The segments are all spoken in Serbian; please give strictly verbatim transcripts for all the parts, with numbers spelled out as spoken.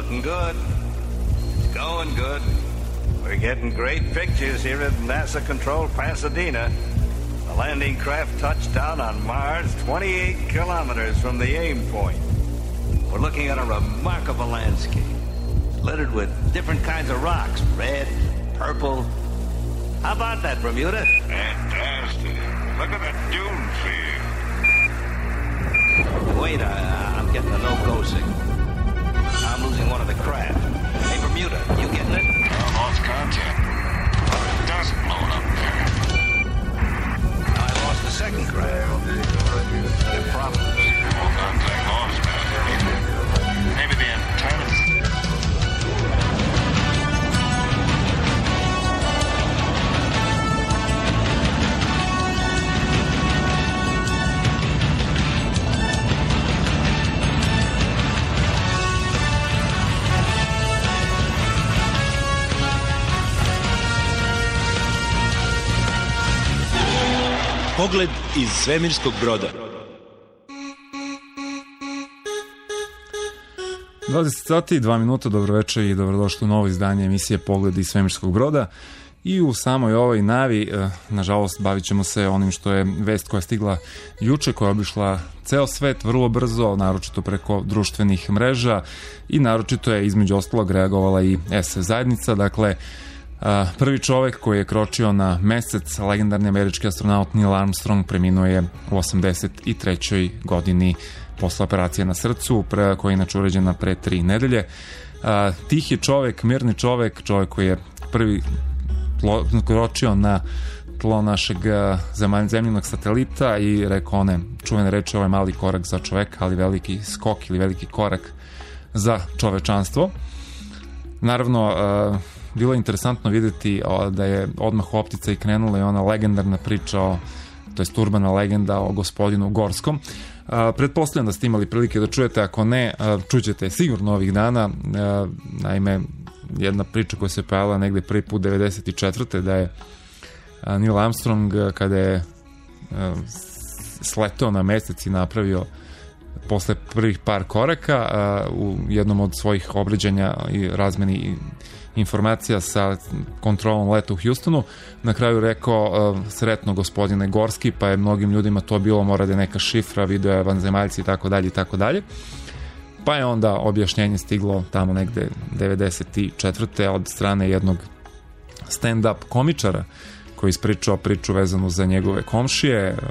looking good. It's going good. We're getting great pictures here at NASA Control Pasadena. The landing craft touched down on Mars twenty-eight kilometers from the aim point. We're looking at a remarkable landscape, littered with different kinds of rocks, red, purple. How about that, Bermuda? Fantastic. Look at the dune field. Wait, I, I'm getting a no-go signal. I'm losing one of the craft. Hey, Bermuda, you getting it? I lost contact. It does blown up there. I lost the second craft. They're problems. All contact lost, man. Maybe the antennas. Pogled iz svemirskog broda. dvadeset sati i dva minuta, dobro večer i dobrodošli u novo izdanje emisije Pogled iz svemirskog broda. I u samoj ovoj navi, nažalost, bavit ćemo se onim što je vest koja je stigla juče, koja je obišla ceo svet vrlo brzo, naročito preko društvenih mreža i naročito je između ostalog reagovala i es ef zajednica. Dakle, prvi čovek koji je kročio na mesec, legendarni američki astronaut Neil Armstrong, preminuo je u osamdeset trećoj godini posle operacije na srcu, pre, koja je inače urađena pre tri nedelje. Tihi čovek, mirni čovek, čovek koji je prvi kročio na tlo našeg zemljinog satelita i rekao one čuvene reči: ovo je mali korak za čoveka, ali veliki skok ili veliki korak za čovečanstvo. Naravno, bilo je interesantno videti da je odmah u optica i krenula i ona legendarna priča, o, to jest urbana legenda o gospodinu Gorskom. A, pretpostavljam da ste imali prilike da čujete, ako ne, a, čućete sigurno ovih dana. A, naime, jedna priča koja se pojavila negde prvi put devedeset četvrte da je a, Neil Armstrong, kada je a, sleteo na mesec i napravio posle prvih par koraka a, u jednom od svojih obraćanja i razmeni informacija sa kontrolom leta u Houstonu, na kraju rekao uh, sretno gospodine Gorski, pa je mnogim ljudima to bilo, mora da je neka šifra, video je vanzemaljci i tako dalje i tako dalje. Pa je onda objašnjenje stiglo tamo negde devedeset četvrte od strane jednog stand-up komičara koji ispričao priču vezanu za njegove komšije uh,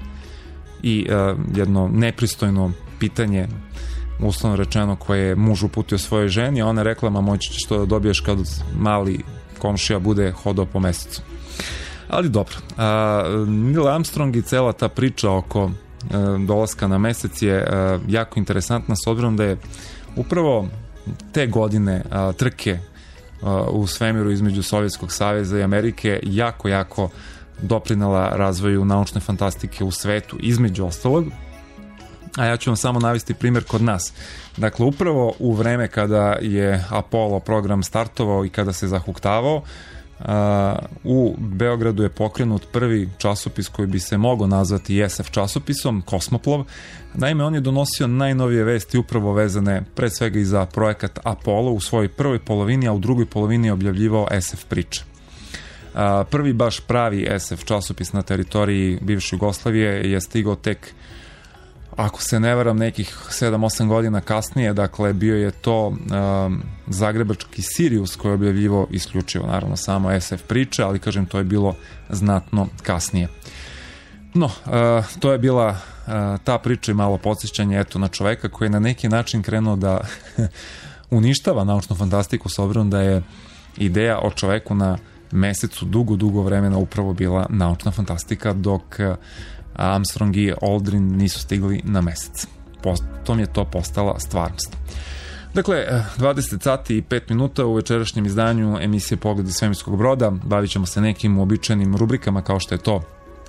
i uh, jedno nepristojno pitanje, uslovno rečeno, koje je muž uputio svojoj ženi, a ona je rekla: ma moći ćeš to da dobiješ kad mali komšija bude hodao po mesecu. Ali dobro, a, Neil Armstrong i cela ta priča oko a, dolaska na mesec je a, jako interesantna, s obzirom da je upravo te godine a, trke a, u svemiru između Sovjetskog saveza i Amerike jako, jako doprinela razvoju naučne fantastike u svetu, između ostalog. A ja ću vam samo navesti primjer kod nas. Dakle, upravo u vreme kada je Apollo program startovao i kada se zahuktavao, uh, u Beogradu je pokrenut prvi časopis koji bi se mogao nazvati es ef časopisom, Kosmoplov. Naime, on je donosio najnovije vesti upravo vezane pre svega i za projekat Apollo u svojoj prvoj polovini, a u drugoj polovini je objavljivao es ef priče. Uh, prvi baš pravi es ef časopis na teritoriji bivše Jugoslavije je stigao tek, ako se ne varam, nekih sedam osam godina kasnije. Dakle, bio je to um, zagrebački Sirius koji je objavljivo isključivo, naravno, samo es ef priče, ali kažem, to je bilo znatno kasnije. No, uh, to je bila uh, ta priča i malo podsjećanje eto na čoveka koji je na neki način krenuo da uništava naučnu fantastiku, s obzirom da je ideja o čoveku na mesecu dugo, dugo vremena upravo bila naučna fantastika, dok uh, Armstrong i Aldrin nisu stigli na mesec. Potom je to postala stvarnost. Dakle, dvadeset sati i pet minuta u večerašnjem izdanju emisije Pogled iz svemirskog broda. Bavit ćemo se nekim uobičajenim rubrikama kao što je to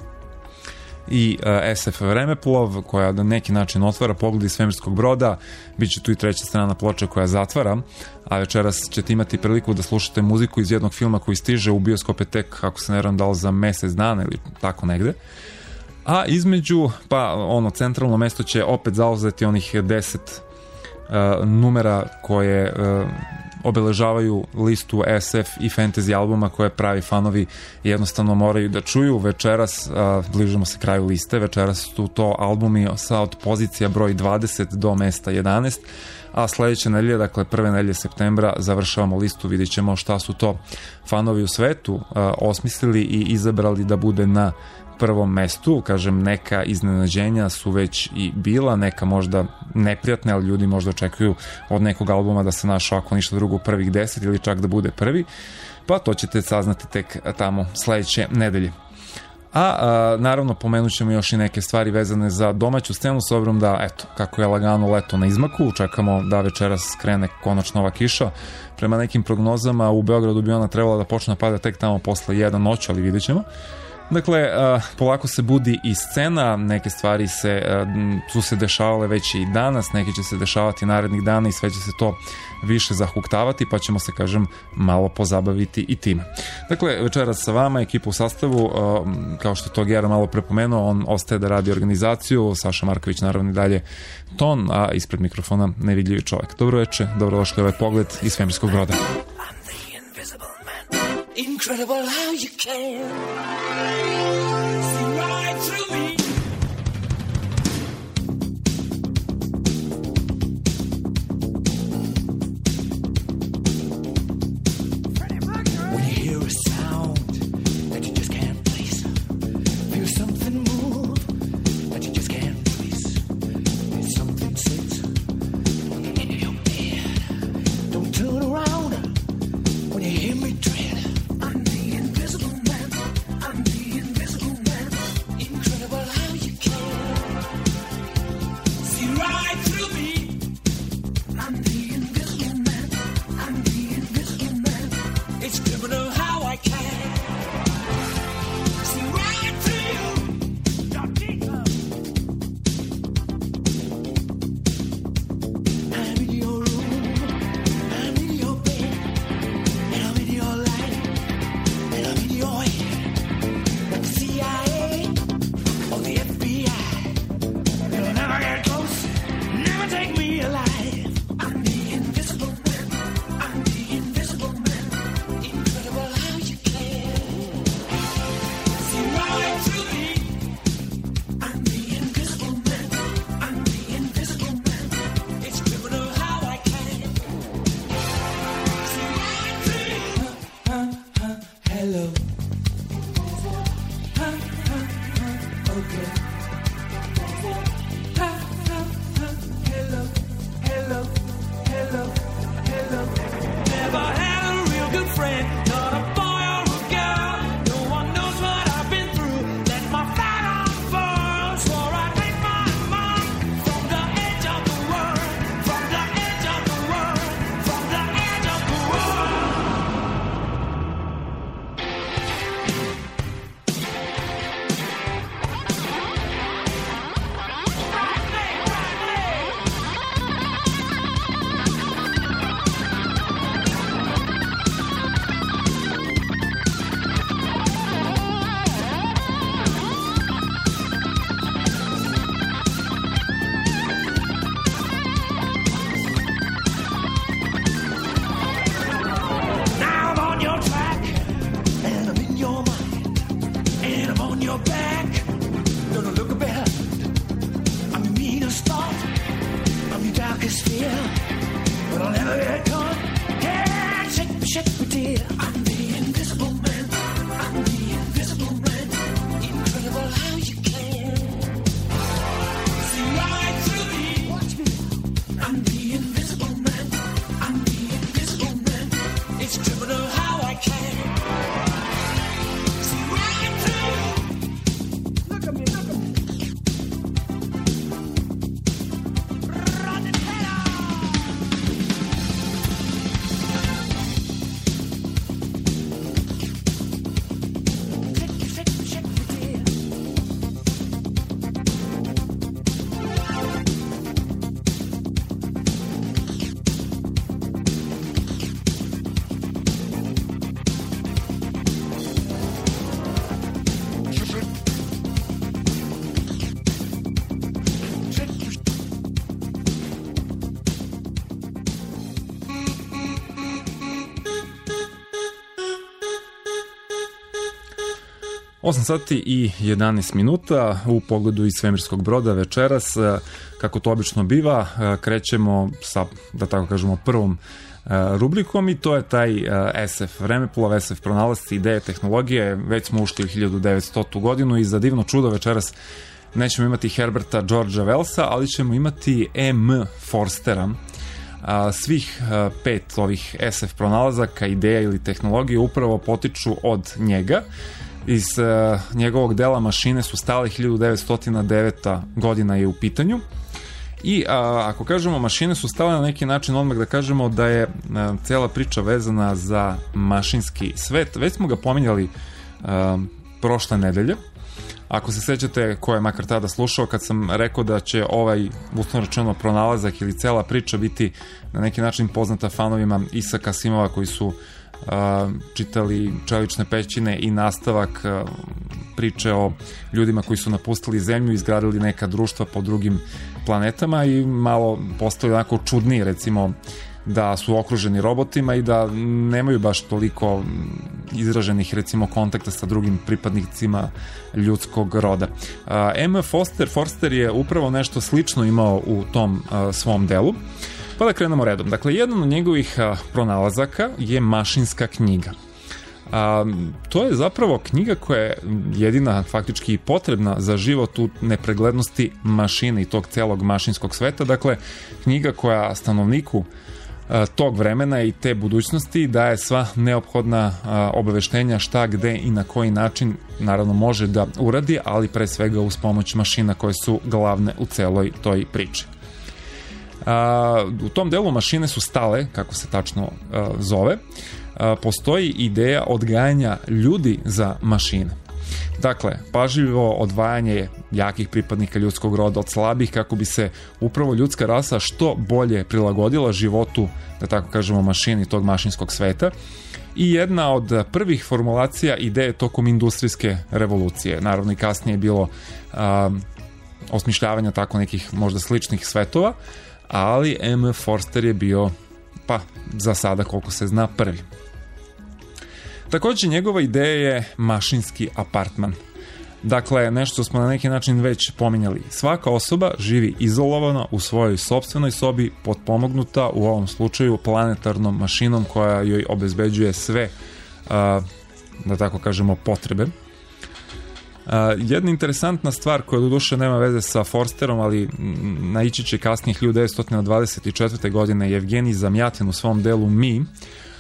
i es ef Vremeplov, koja na neki način otvara Pogled iz svemirskog broda. Biće tu i treća strana ploče koja zatvara, a večeras ćete imati priliku da slušate muziku iz jednog filma koji stiže u bioskope tek, ako se ne varam, da li za mesec dana ili tako negde. A između, pa ono centralno mesto će opet zauzeti onih deset numera koje uh, obeležavaju listu S F i fantasy albuma koje pravi fanovi jednostavno moraju da čuju. Večeras, uh, bližimo se kraju liste, večeras su to albumi sa od pozicija broj dvadeset do mesta jedanaest, a sledeće nedelje, dakle prve nedelje septembra, završavamo listu, vidjet ćemo šta su to fanovi u svetu uh, osmislili i izabrali da bude na prvom mestu. Kažem, neka iznenađenja su već i bila, neka možda neprijatne, ali ljudi možda očekuju od nekog albuma da se našao, ako ništa drugo, prvih deset ili čak da bude prvi, pa to ćete saznati tek tamo sledeće nedelje. A, a naravno pomenut ćemo još i neke stvari vezane za domaću scenu, s obzirom da, eto, kako je lagano leto na izmaku, čekamo da večeras krene konačno ova kiša. Prema nekim prognozama u Beogradu bi ona trebala da počne pada tek tamo posle jedan noć, ali vidjet ćemo. Dakle, polako se budi i scena, neke stvari se, su se dešavale već i danas, neke će se dešavati narednih dana i sve će se to više zahuktavati, pa ćemo se, kažem, malo pozabaviti i time. Dakle, večeras sa vama, ekipa u sastavu, kao što je to Gera malo prepomenuo, on ostaje da radi organizaciju, Saša Marković naravno i dalje ton, a ispred mikrofona nevidljivi čovjek. Dobro veče, dobrodošli u ovaj pogled iz svemirskog broda. Incredible how you can see right through me. When you hear a sound that you just can't place, feel something move that you just can't trace, feel something sit in your bed. Don't turn around when you hear me tread. I'm the invisible man. I'm the invisible man. Incredible how you can see right through me. I'm the invisible man. I'm the invisible man. It's criminal how I can see right through you. I'm in your room. I'm in your bed. And I'm in your life. And I'm in your head. But the C I A or the F B I, they'll never get close, never take me alive. I'm the invisible man. I'm the invisible man. Incredible how you can see right through me. I'm the invisible man. I'm the invisible man. It's criminal how I can see right through you. Huh, huh, hello. Huh, huh, huh, okay. Huh, huh, huh, hello, hello, hello, hello. Never had a real good friend, not a boy or a girl. No one knows what I've been through. Let my flag unfurl. Swore I'd make my mark from the edge of the world, from the edge of the world, from the edge of the world. Now I'm on your track, and I'm in your mind, and I'm on your back. Don't look behind. I'm your meanest thought, I'm your darkest fear, but I'll never get caught. Yeah, shake me, shake me, dear. I'm the invisible man. I'm the invisible man. Incredible how you can see right through me. Watch me. I'm the invisible man. I'm the invisible man. It's criminal how I can see right through you. Look at me, look at me. Run it down. osam sati i jedanaest minuta u pogledu iz svemirskog broda večeras. Kako to obično biva, krećemo sa, da tako kažemo, prvom rubrikom i to je taj es ef vremeplov, es ef pronalasci, ideje, tehnologije. Već smo ušli u hiljadu devetstotu godinu i za divno čudo večeras nećemo imati Herberta Georgea Wellsa, ali ćemo imati E M Forstera. Svih pet ovih es ef pronalazaka, ideja ili tehnologije upravo potiču od njega. Iz njegovog dela Mašine su stale, hiljadu devetsto deveta godina je u pitanju. I a, ako kažemo mašine su stale, na neki način odmah da kažemo da je a, cela priča vezana za mašinski svet. Već smo ga pominjali a, prošle nedelje. Ako se sećate ko je makar tada slušao kad sam rekao da će ovaj, uslovno rečeno, pronalazak ili cela priča biti na neki način poznata fanovima Isaka Asimova koji su a, čitali Čelične pećine i nastavak a, priče o ljudima koji su napustili zemlju i izgradili neka društva po drugim planetama i malo postali onako čudniji, recimo da su okruženi robotima i da nemaju baš toliko izraženih, recimo, kontakta sa drugim pripadnicima ljudskog roda. E M Forster, Forster je upravo nešto slično imao u tom a, svom delu. Pa da krenemo redom. Dakle, jedan od njegovih a, pronalazaka je mašinska knjiga. A, to je zapravo knjiga koja je jedina faktički potrebna za život u nepreglednosti mašine i tog celog mašinskog sveta. Dakle, knjiga koja stanovniku a, tog vremena i te budućnosti daje sva neophodna a, obaveštenja šta, gde i na koji način naravno može da uradi, ali pre svega uz pomoć mašina koje su glavne u celoj toj priči. A, u tom delu Mašine su stale, kako se tačno a, zove, a, postoji ideja odgajanja ljudi za mašine. Dakle, pažljivo odvajanje jakih pripadnika ljudskog roda od slabih kako bi se upravo ljudska rasa što bolje prilagodila životu, da tako kažemo, mašini tog mašinskog sveta. I jedna od prvih formulacija ideje tokom industrijske revolucije. Naravno i kasnije je bilo a, osmišljavanja tako nekih možda sličnih svetova, ali E M Forster je bio, pa za sada koliko se zna, prvi. Također njegova ideja je mašinski apartman. Dakle, nešto smo na neki način već pominjali. Svaka osoba živi izolovana u svojoj sopstvenoj sobi, potpomognuta u ovom slučaju planetarnom mašinom koja joj obezbeđuje sve, da tako kažemo, potrebe. Uh, jedna interesantna stvar koja doduše nema veze sa Forsterom, ali naići će kasnije hiljadu devetsto dvadeset četvrte. godine Jevgenij Zamjatin u svom delu Mi, uh,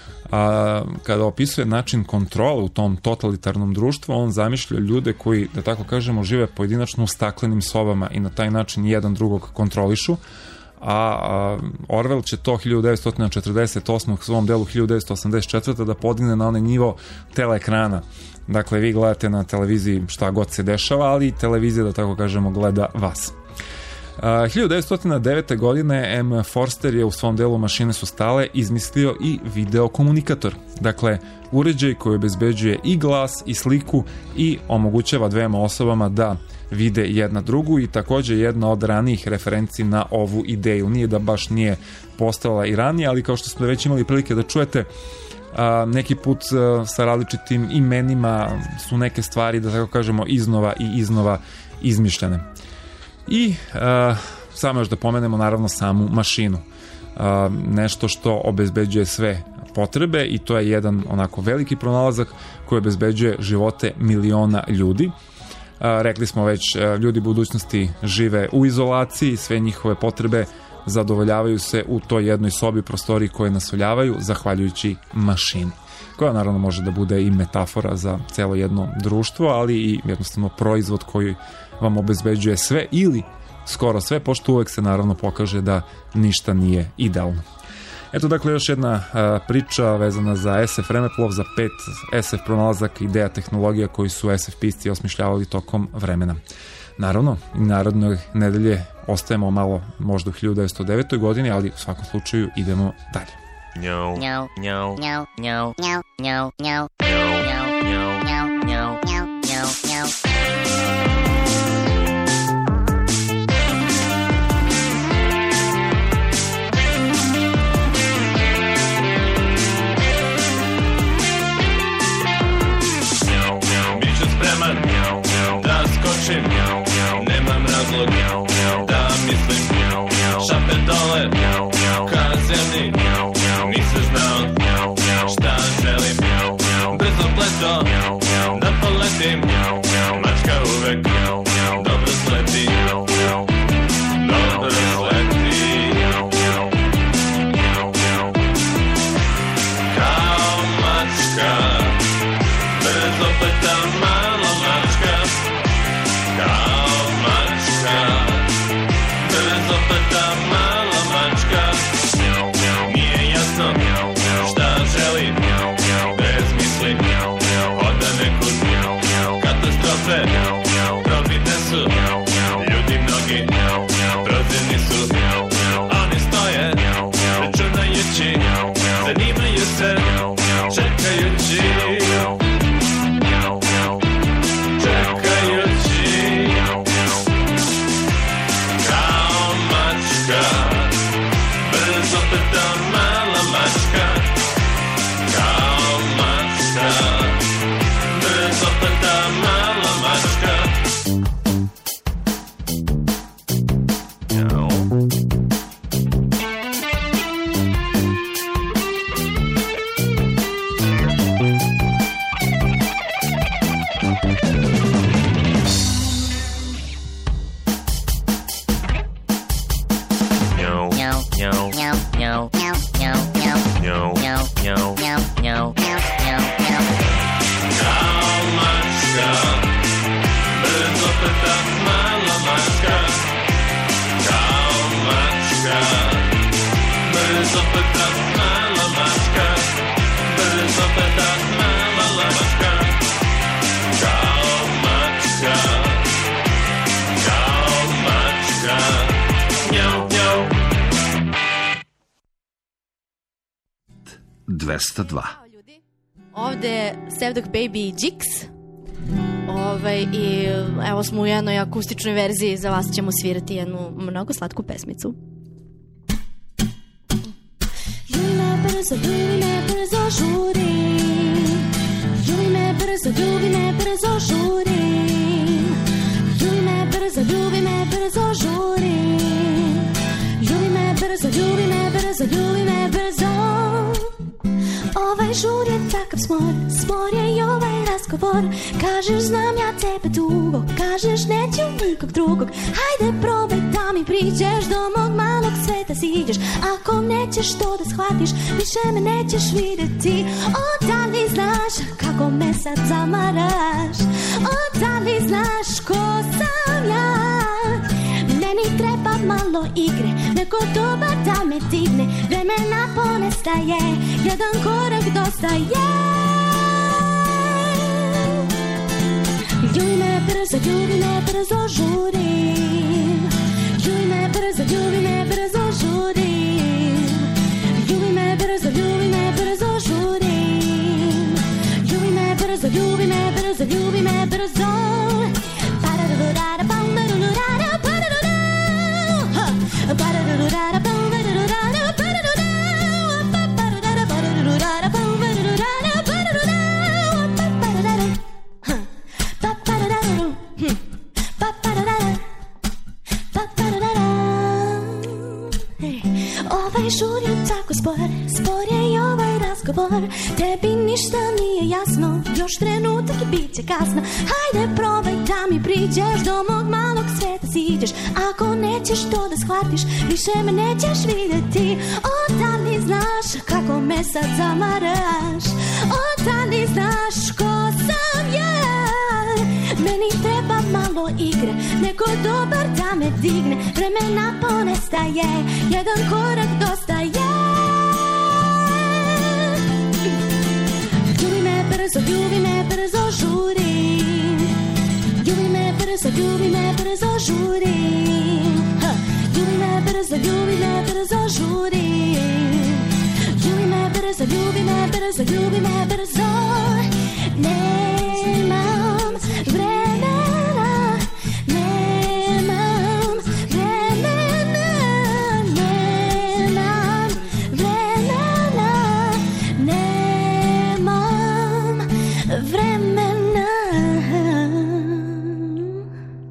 kada opisuje način kontrole u tom totalitarnom društvu, on zamišlja ljude koji, da tako kažemo, žive pojedinačno u staklenim sobama i na taj način jedan drugog kontrolišu, a uh, Orwell će to hiljadu devetsto četrdeset osme. u svom delu hiljadu devetsto osamdeset četvrte. da podigne na onaj nivo teleekrana. Dakle, vi gledate na televiziji šta god se dešava, ali i televizija, da tako kažemo, gleda vas. Uh, hiljadu devetsto devete. godine M. Forster je u svom delu Mašine su stale izmislio i videokomunikator. Dakle, uređaj koji obezbeđuje i glas i sliku i omogućava dvema osobama da vide jedna drugu i također jedna od ranijih referenci na ovu ideju. Nije da baš nije postojala i ranije, ali kao što smo već imali prilike da čujete, a, neki put a, sa različitim imenima su neke stvari, da tako kažemo, iznova i iznova izmišljene. I a, samo još da pomenemo naravno samu mašinu. A, nešto što obezbeđuje sve potrebe i to je jedan onako veliki pronalazak koji obezbeđuje živote miliona ljudi. A, rekli smo već, a, ljudi budućnosti žive u izolaciji, sve njihove potrebe zadovoljavaju se u toj jednoj sobi, prostoriji koje nasoljavaju zahvaljujući mašini, koja naravno može da bude i metafora za celo jedno društvo, ali i jednostavno proizvod koji vam obezbeđuje sve ili skoro sve, pošto uvek se naravno pokaže da ništa nije idealno. Eto, dakle, još jedna a, priča vezana za es ef vremeplov, za pet es ef pronalazaka, ideja, tehnologija koji su es ef pisci osmišljavali tokom vremena. Naravno, narodne nedelje ostajemo malo možda u hiljadu devetsto devete. godini, ali u svakom slučaju idemo dalje. No, no, no, no, no, no, no, no, pušim, nemam razlog da mislim. Šape dole, ka zemlji, nisam znao šta želim. Brzo pleto, da poletim, mačka uvek dobro sleti. Dobro sleti. Kao mačka, brzo pleta mala mačka. Kao mačka, brzo pleta mala mačka. Nije jasno šta želi, bez misli oda nekud. Katastrofe probitne su, ljudi mnogi prozirni su. Oni stoje, računajući, zanimaju se, čekajući. Čekajući. Kao mačka, brzo peta mala mačka. Kao mačka, brzo peta mala mačka. Jao. dvesta dva. Ovde je Sevdok Baby i Jix. Ovaj, i evo smo u jednoj akustičnoj verziji. Za vas ćemo svirati jednu mnogo slatku pesmicu. Ljubi me brzo, ljubi me brzo, žurim. Ljubi me brzo, ljubi me brzo, žurim. Ljubi me brzo, ljubi me brzo, žurim. Ljubi me brzo, ljubi me brzo, ljubi me brzo. Ovaj žur je takav smor, smor je i ovaj razgovor. Kažeš znam ja tebe dugo, kažeš neću nikog drugog. Hajde probaj da mi priđeš, do mog malog sveta siđeš. Ako nećeš to da shvatiš, više me nećeš videti. O, da li znaš kako me sad zamaraš? O, da li znaš ko sam ja? Meni treba malo igre, neko dobar da me digne. Vremena ponestaje, jedan korak dosta je. Ljubi me brzo, ljubi me brzo, žurim. Ljubi me brzo, ljubi me brzo, žurim. Ljubi me brzo, ljubi me brzo, žurim. Ljubi me brzo, ljubi me brzo, ljubi me brzo. Ovaj žur je tako spor, spor je i ovaj razgovor. Tebi ništa nije jasno, još trenutak i bit će kasno. Hajde probaj da mi priđeš, do mog malog sveta siđeš. Ako nećeš to da shvatiš, više me nećeš videti. O, da li znaš kako me sad zamaraš? O, da li znaš ko sam ja? Meni treba malo igre, neko dobar da me digne. Vremena ponestaje, jedan korak dosta je. Ljubi me brzo, ljubi me brzo, žurim. Ljubi me brzo, ljubi me brzo, žurim. Ljubi me brzo, ljubi me brzo, žurim. Ljubi me brzo, ljubi me brzo, ljubi me brzo. Nemam vremena, nemam vremena, nemam vremena, nemam vremena.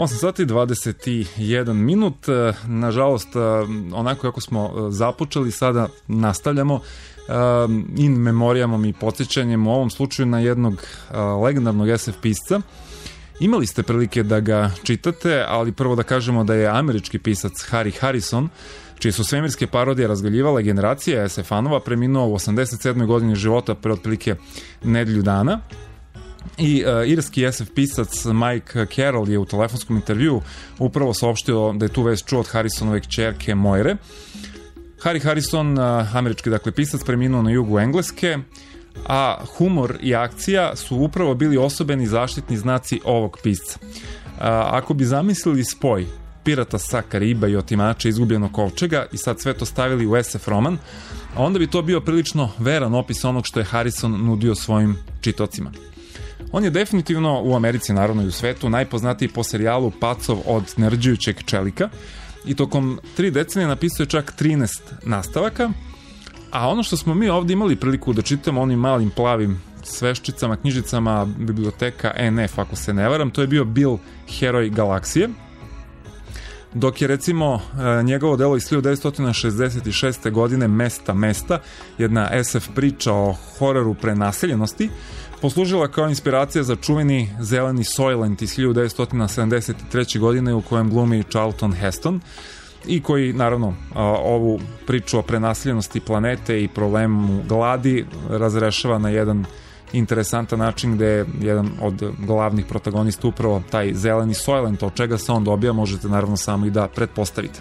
osam sati dvadeset jedan minut, nažalost, onako kako smo započeli, sada nastavljamo in memorijamom i podsjećanjem u ovom slučaju na jednog legendarnog es ef pisca. Imali ste prilike da ga čitate, ali prvo da kažemo da je američki pisac Harry Harrison, čije su svemirske parodije razgaljivale generacije es ef fanova, preminuo u osamdeset sedmoj godini života pre otprilike nedelju dana. I uh, irski es ef pisac Mike Carroll je u telefonskom intervjuu upravo saopštio da je tu vest čuo od Harrisonove kćerke Moire. Harry Harrison, uh, američki dakle pisac, preminuo na jugu Engleske, a humor i akcija su upravo bili osobeni zaštitni znaci ovog pisca. Uh, ako bi zamislili spoj pirata sa Kariba i otimača izgubljenog kovčega i sad sve to stavili u es ef roman, onda bi to bio prilično veran opis onog što je Harrison nudio svojim čitocima. On je definitivno u Americi, naravno i u svetu, najpoznatiji po serijalu Pacov od nerđujućeg čelika i tokom tri decenije napisao je čak trinaest nastavaka, a ono što smo mi ovdje imali priliku da čitamo onim malim plavim sveščicama, knjižicama biblioteka en ef, ako se ne varam, to je bio Bill, heroj galaksije, dok je recimo njegovo delo iz hiljadu devetsto šezdeset šeste. godine Mesta mesta, jedna es ef priča o hororu prenaseljenosti, poslužila kao inspiracija za čuveni zeleni Soylent iz hiljadu devetsto sedamdeset treće. godine u kojem glumi Charlton Heston i koji naravno ovu priču o prenaseljenosti planete i problemu gladi razrešava na jedan interesantan način gde je jedan od glavnih protagonista upravo taj zeleni Soylent. Od čega se on dobija možete naravno samo i da pretpostavite.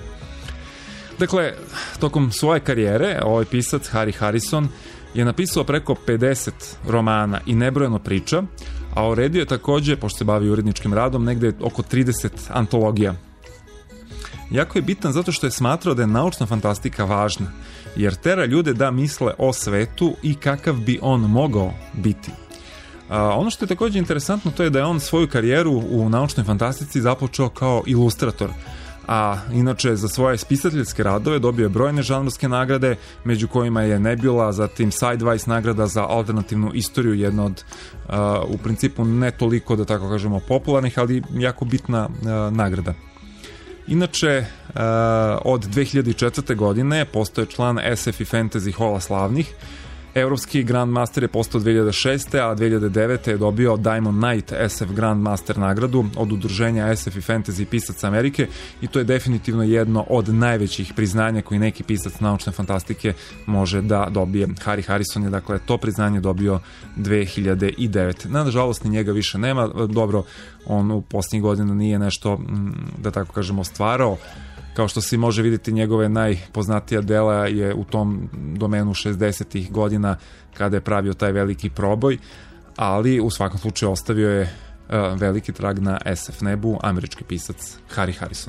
Dakle, tokom svoje karijere ovaj pisac Harry Harrison je napisao preko pedeset romana i nebrojeno priča, a uredio je takođe, pošto se bavi uredničkim radom, negde oko trideset antologija. Jako je bitan zato što je smatrao da je naučna fantastika važna, jer tera ljude da misle o svetu i kakav bi on mogao biti. A, ono što je takođe interesantno to je da je on svoju karijeru u naučnoj fantastici započeo kao ilustrator, a inače za svoje spisateljske radove dobio je brojne žanrovske nagrade, među kojima je Nebula, zatim Sidewise nagrada za alternativnu istoriju, jedna od uh, u principu ne toliko, da tako kažemo, popularnih, ali jako bitna uh, nagrada. Inače, uh, od dve hiljade četvrte. godine postoje član es ef i Fantasy Hola slavnih. Evropski Grandmaster je postao dve hiljade šeste. a dve hiljade devete. je dobio Diamond Knight es ef Grandmaster nagradu od udruženja es ef i Fantasy pisaca Amerike i to je definitivno jedno od najvećih priznanja koji neki pisac naučne fantastike može da dobije. Harry Harrison je dakle to priznanje dobio dve hiljade devete. Nažalost ni njega više nema, dobro, on u posljednjih godina nije nešto, da tako kažemo, stvarao. Kao što se može vidjeti, njegove najpoznatija dela je u tom domenu šezdesetih godina kada je pravio taj veliki proboj, ali u svakom slučaju ostavio je uh, veliki trag na es ef nebu američki pisac Harry Harrison.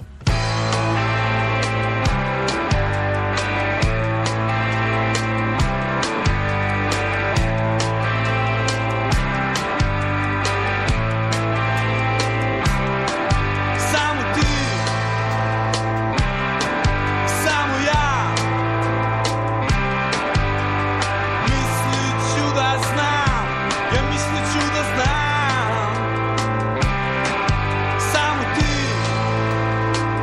Samo ti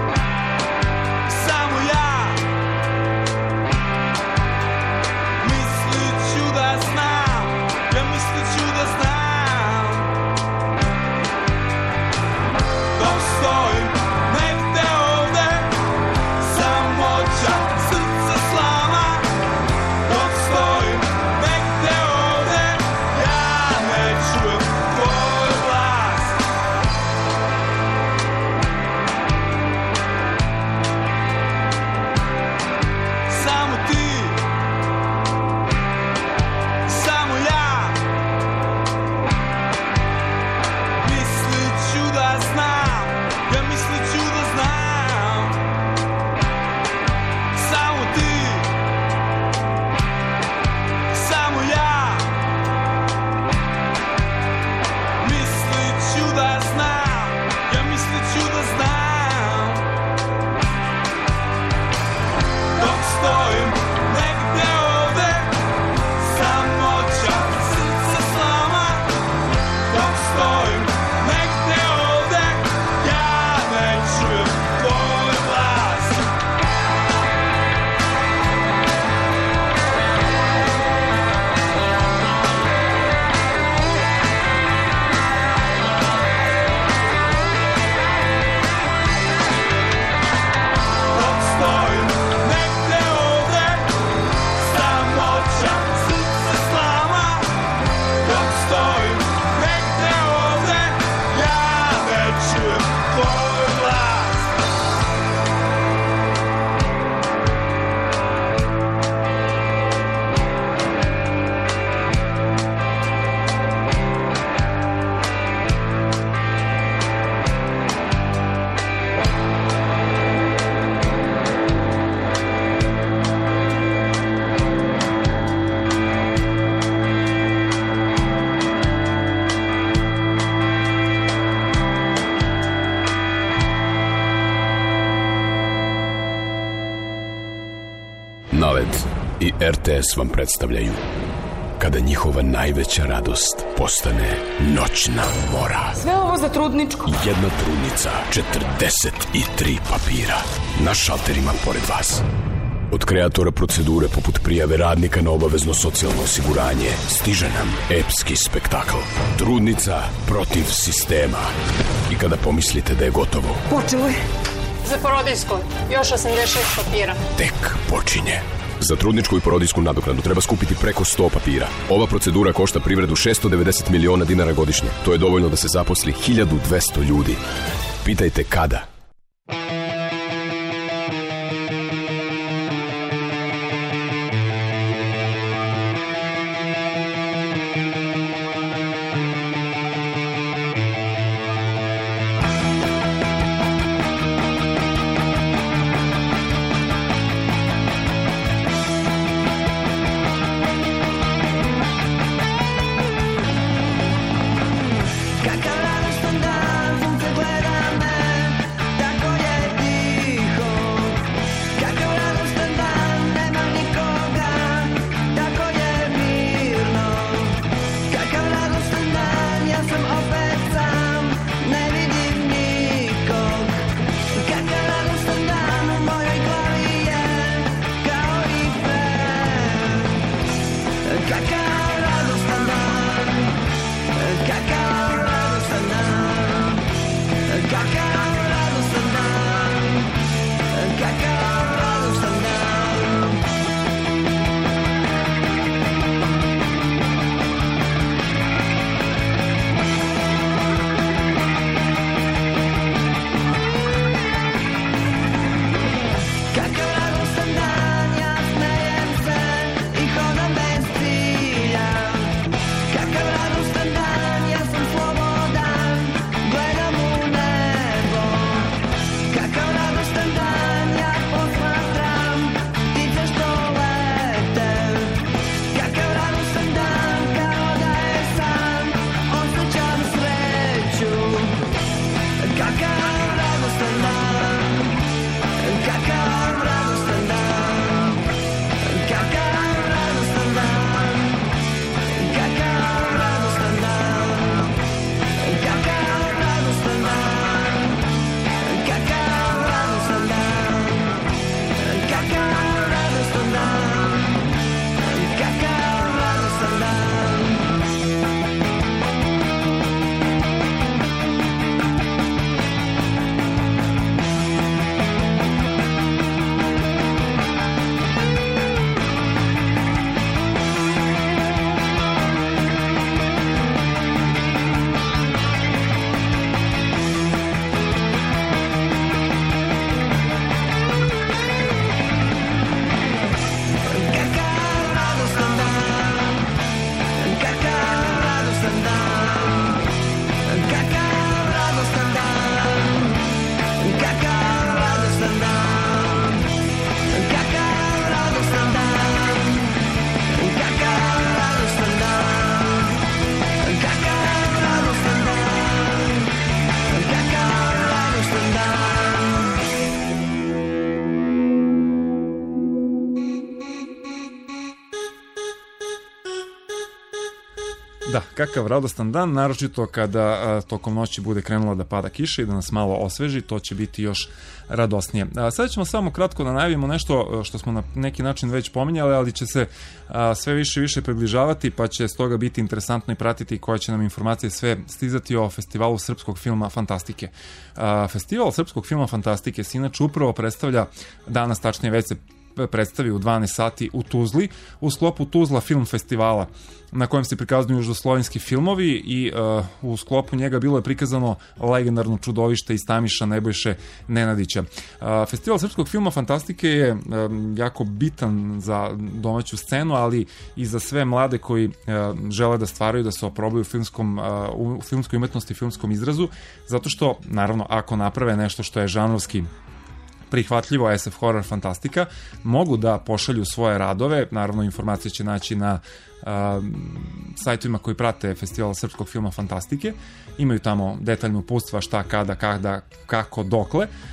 Savez i R T S vam predstavljaju Kada njihova najveća radost postane noćna mora. Sve ovo za trudničku. Jedna trudnica, četrdeset tri papira. Na šalterima pored vas. Od kreatora procedure poput prijave radnika na obavezno socijalno osiguranje stiže nam epski spektakl. Trudnica protiv sistema. I kada pomislite da je gotovo, Počelo je. Za porodijsku, još osamdeset šest papira. Tek počinje. Za trudničku i porodijsku nadoknadu treba skupiti preko sto papira. Ova procedura košta privredu šesto devedeset miliona dinara godišnje. To je dovoljno da se zaposli hiljadu dvesta ljudi. Pitajte kada. Da, kakav radostan dan, naročito kada a, tokom noći bude krenula da pada kiša i da nas malo osveži, to će biti još radosnije. A, sad ćemo samo kratko da najavimo nešto što smo na neki način već pominjali, ali će se a, sve više i više približavati, pa će stoga biti interesantno i pratiti koje će nam informacije sve stizati o festivalu srpskog filma Fantastike. A, festival srpskog filma Fantastike se inače upravo predstavlja danas, tačnije već se predstavi u dvanaest sati u Tuzli, u sklopu Tuzla film festivala, na kojem se prikazuju južnoslovenski filmovi i uh, u sklopu njega bilo je prikazano legendarno čudovište iz Tamiša Nebojše Nenadića. Uh, Festival srpskog filma Fantastike je um, jako bitan za domaću scenu, ali i za sve mlade koji uh, žele da stvaraju, da se oprobaju u, filmskom, uh, u filmskoj umetnosti, filmskom izrazu, zato što, naravno, ako naprave nešto što je žanrovski prihvatljivo, es ef horror fantastika, mogu da pošalju svoje radove, naravno informacije će naći na uh, sajtovima koji prate festival srpskog filma Fantastike, imaju tamo detaljno uputstva šta, kada, kada, kako, dokle,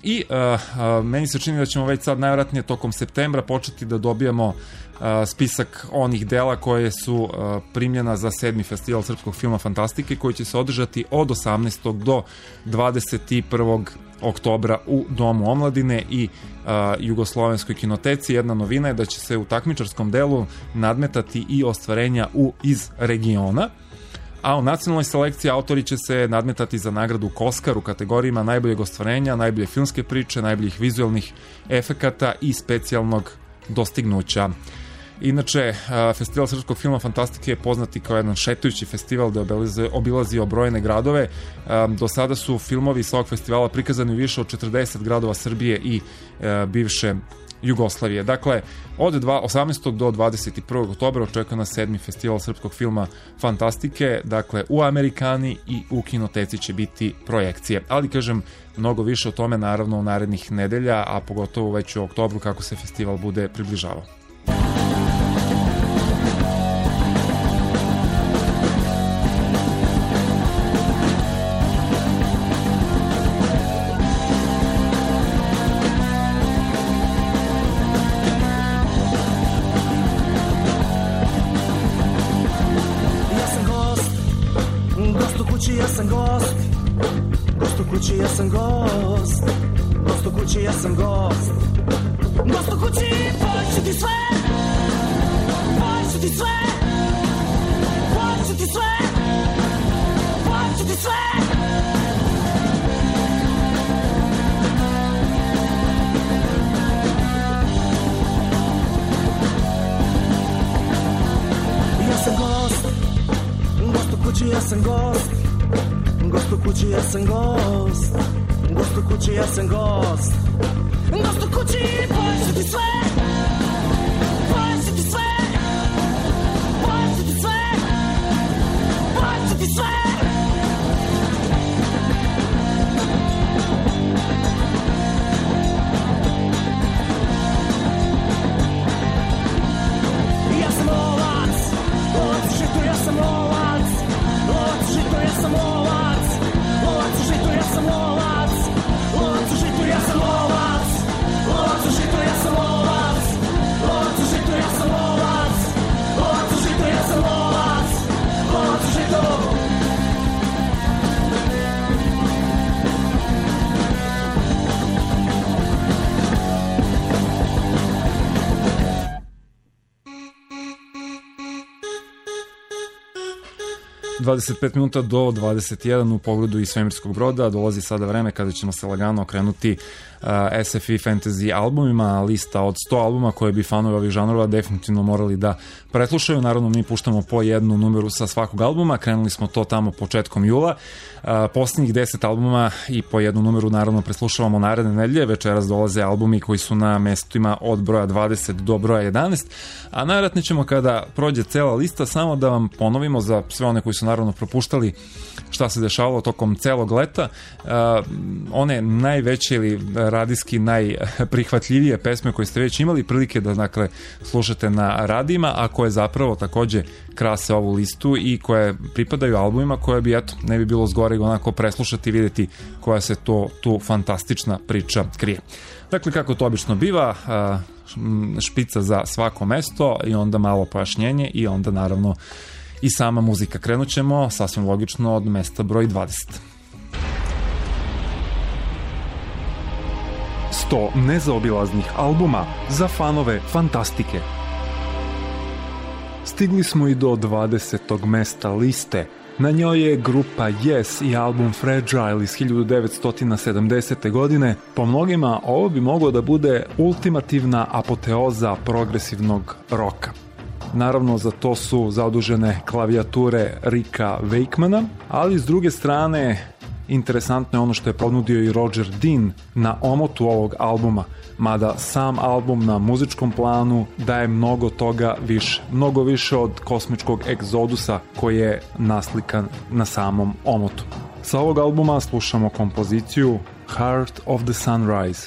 I uh, uh, meni se čini da ćemo već sad najvratnije tokom septembra početi da dobijamo uh, spisak onih dela koje su uh, primljena za sedmi festival srpskog filma Fantastike, koji će se održati od osamnaestog do dvadeset prvog oktobra u Domu omladine i uh, Jugoslovenskoj kinoteci. Jedna novina je da će se u takmičarskom delu nadmetati i ostvarenja u iz regiona, a u nacionalnoj selekciji autori će se nadmetati za nagradu Koskar u kategorijima najboljeg ostvarenja, najbolje filmske priče, najboljih vizualnih efekata i specijalnog dostignuća. Inače, festival srpskog filma Fantastike je poznati kao jedan šetajući festival da je obilazio brojne gradove. Do sada su filmovi sa ovog festivala prikazani u više od četrdeset gradova Srbije i bivše Jugoslavije. Dakle, od osamnaestog do dvadeset prvog oktobra očekuje nas sedmi festival srpskog filma Fantastike. Dakle, u Amerikani i u kinoteci će biti projekcije. Ali, kažem, mnogo više o tome naravno u narednih nedelja, a pogotovo već u oktobru kako se festival bude približavao. Ja sam gost, gost u kući, ja sam gost, gost u kući, ja sam gost, gost u kući, poću ti sve, poću ti sve, poću ti sve, poću ti sve. Ja sam gost, gost u kući, ja sam gost, gost u kući, ja sam gost, gost u kući, ja sam gost, gost u kući, poću ti sve, poću ti sve, poću ti sve, poću ti sve. Ja sam lovac, lovac u žitu, ja sam lovac, lovac u žitu, ja sam lovac, lovac u žitu, ja sam lovac, lovac u žitu, ja sam lovac, lovac u žitu, ja sam lovac, lovac u žitu, ja sam lovac, lovac u žitu, ja sam lovac, lovac u žitu. dvadeset pet minuta do dvadeset jedan u pogledu iz svemirskog broda. Dolazi sada vreme kada ćemo se lagano okrenuti uh, S F i fantasy albumima, lista od sto albuma koje bi fanovi ovih žanrova definitivno morali da preslušaju. Naravno, mi puštamo po jednu numeru sa svakog albuma, krenuli smo to tamo početkom jula. Uh, posljednjih deset albuma i po jednu numeru naravno preslušavamo naredne nedelje. Večeras dolaze albumi koji su na mestima od broja dvadeset do broja jedanaest, a najvratnije ćemo kada prođe cela lista samo da vam ponovimo za sve one koji su naravno propuštali šta se dešavalo tokom celog leta. Uh, one najveće ili radijski najprihvatljivije pesme koje ste već imali prilike da dakle slušate na radijima, a koje zapravo takođe krase ovu listu i koje pripadaju albumima koje bi, eto, ne bi bilo zgorega onako preslušati i vidjeti koja se to tu fantastična priča krije. Dakle, kako to obično biva, uh, špica za svako mesto i onda malo pojašnjenje i onda naravno i sama muzika. Krenut ćemo sasvim logično od mesta broj dvadeset. sto nezaobilaznih albuma za fanove fantastike. Stigli smo i do dvadesetog mesta liste. Na njoj je grupa Yes i album Fragile iz hiljadu devetsto sedamdesete. godine. Po mnogima ovo bi moglo da bude ultimativna apoteoza progresivnog roka. Naravno, za to su zadužene klavijature Rika Wakemana, ali s druge strane interesantno je ono što je ponudio i Roger Dean na omotu ovog albuma, mada sam album na muzičkom planu daje mnogo toga više, mnogo više od kosmičkog egzodusa koji je naslikan na samom omotu. Sa ovog albuma slušamo kompoziciju Heart of the Sunrise.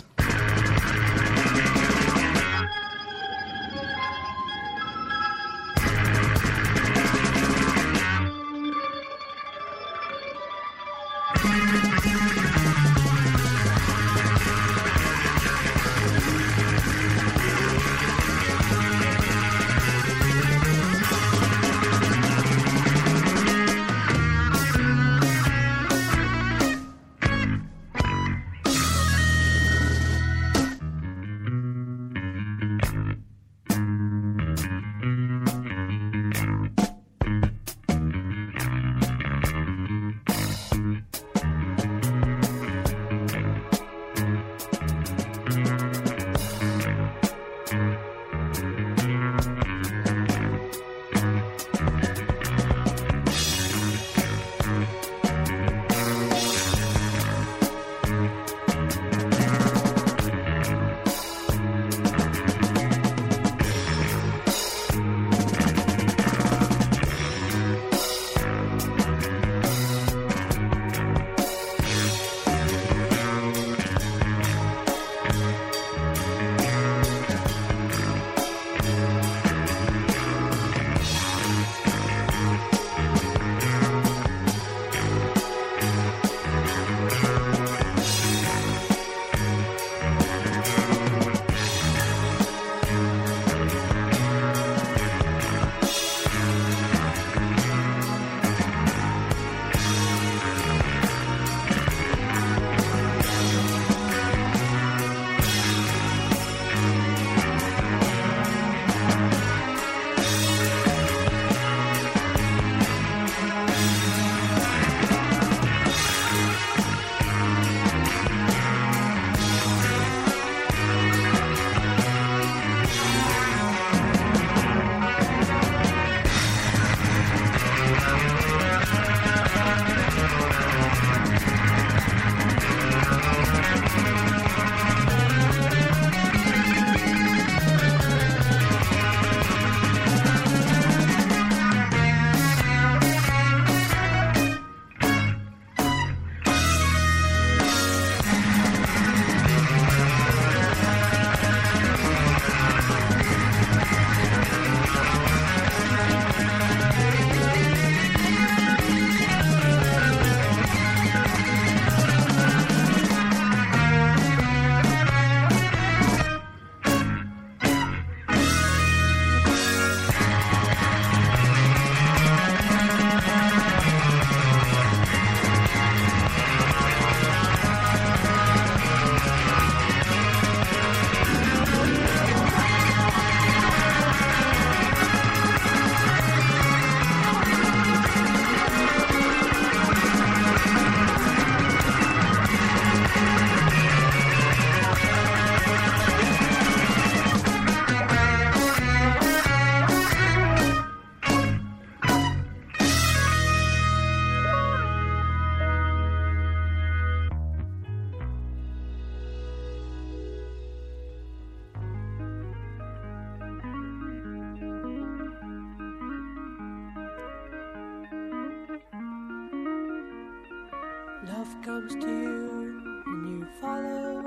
comes to you and you follow,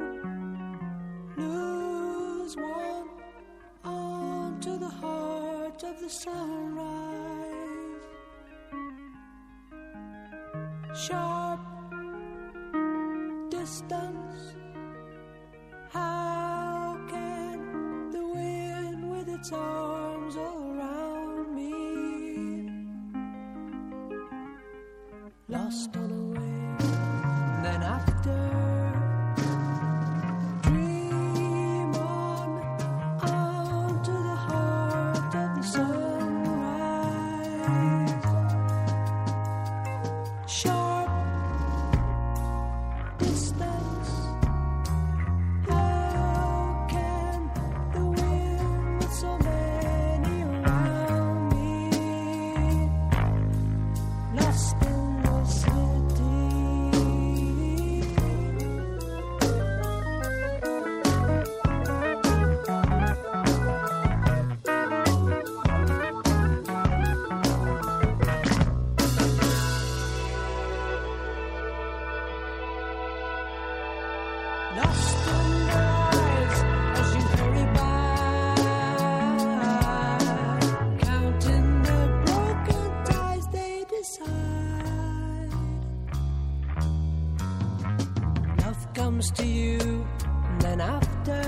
lose one onto the heart of the sunrise. Sharp distance, how can the wind with its arms all around me, lost on a wave, then after dream on onto the heart of the sunrise. Sharp distance, how can the wind with so many around me, lost in the city. Lost in your eyes as you hurry by, counting the broken ties they decide. Love comes to you, and then after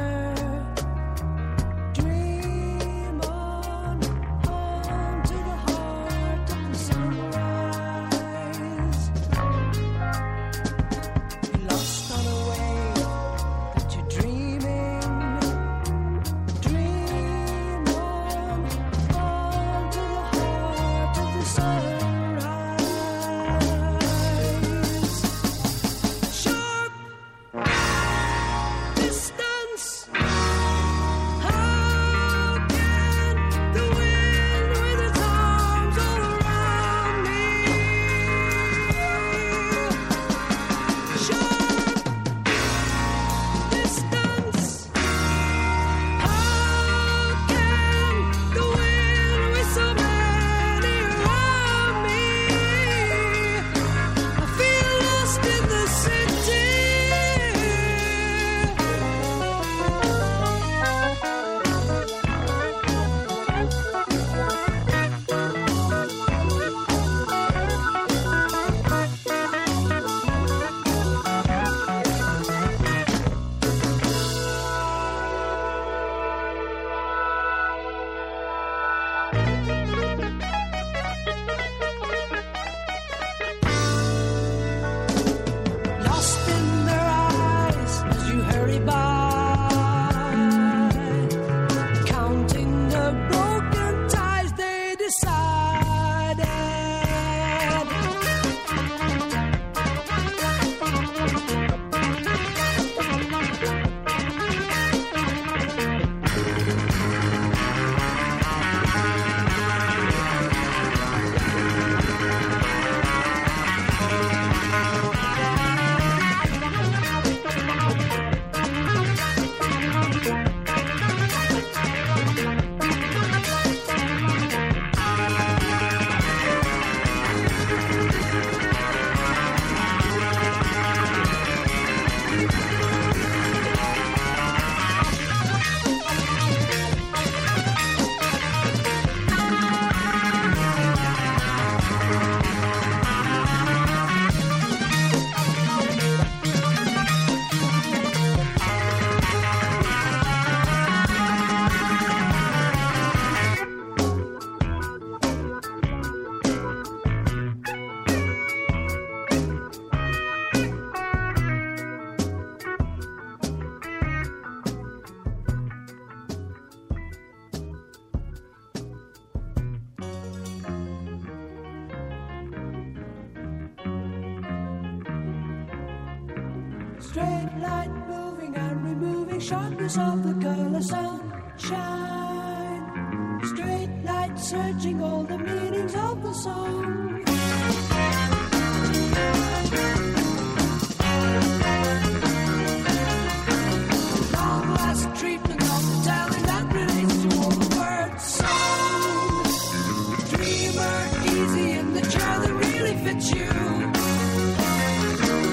dream on, on to the heart of the sunrise. You're lost on a wave that you're dreaming. Dream on, on to the heart of the sunrise. Sharp distance, how can the wind with its arms all around me, sharp distance, how can the wind with so many around me, I feel lost in the city. Lost in their eyes as you hurry by, counting the broken ties they decided. Straight light moving and removing sharpness of the color sunshine. Straight light searching all the meanings of the song. Long last treatment of the talent that relates to all the words song. Dreamer, easy in the chair that really fits you.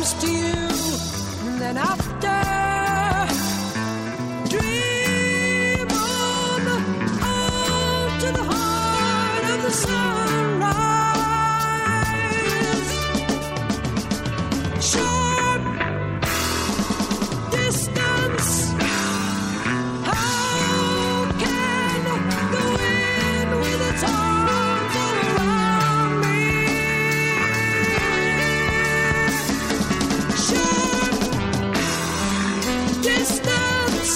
comes to you, and then after, dream on out to the heart of the sunrise. Short distance, how can the wind with its arms all around me? Short distance,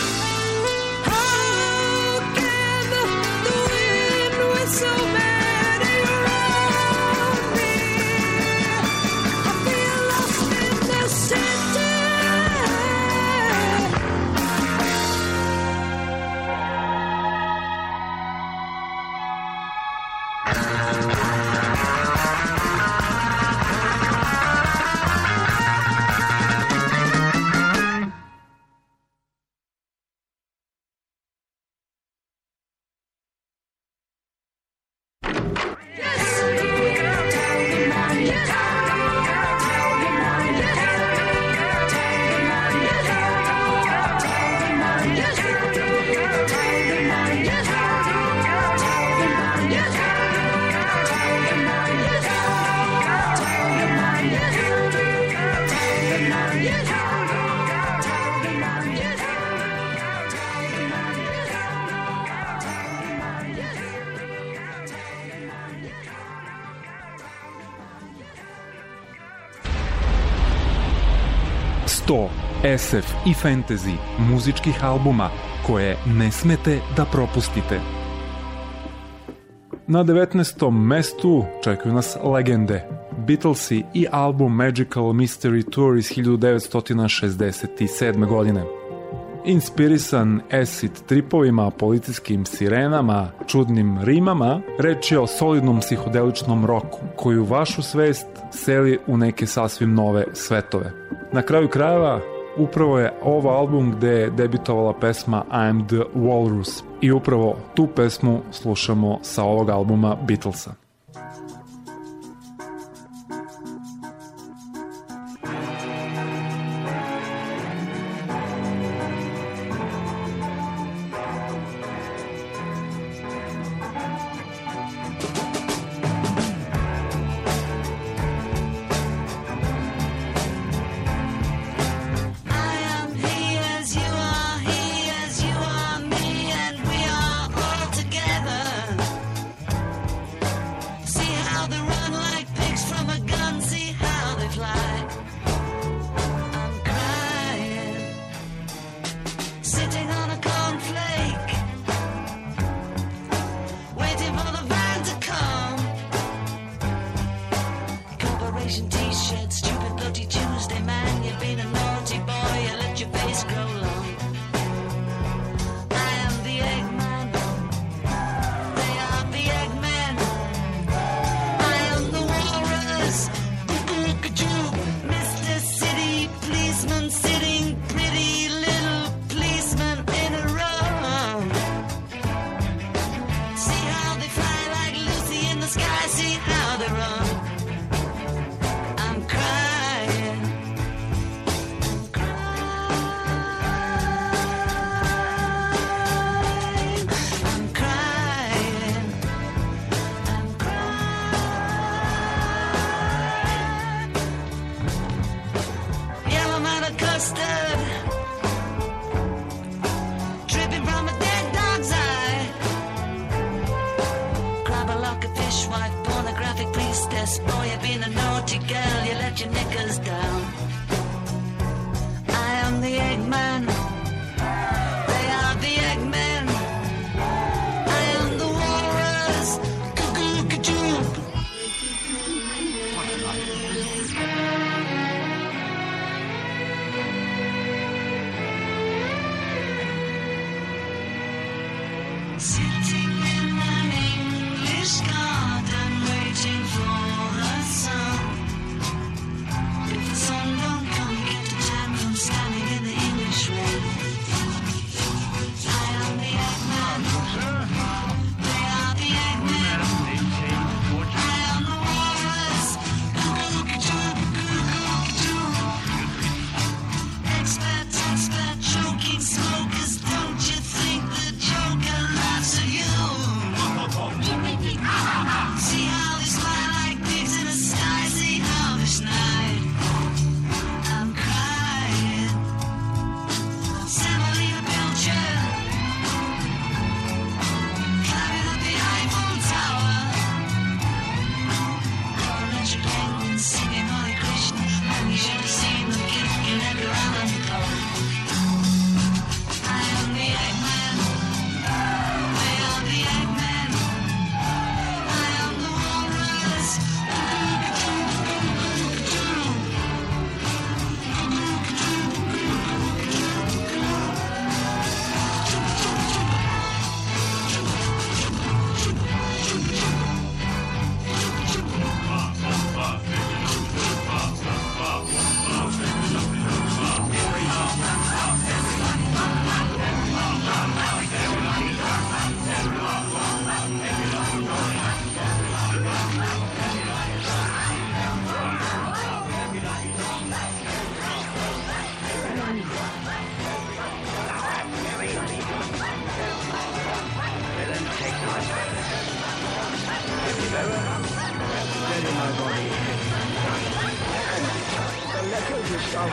how can the wind with so many around me? I feel lost in the city. sto es ef i fantasy muzičkih albuma koje ne smete da propustite. Na devetnaestom mestu čekaju nas legende, Beatlesi i album Magical Mystery Tour iz hiljadu devetsto šezdeset sedme. godine. Inspirisan acid tripovima, policijskim sirenama, čudnim rimama, reč je o solidnom psihodeličnom roku koji vašu svest seli u neke sasvim nove svetove. Na kraju krajeva, upravo je ovo album gde je debitovala pesma I'm the Walrus i upravo tu pesmu slušamo sa ovog albuma Beatlesa.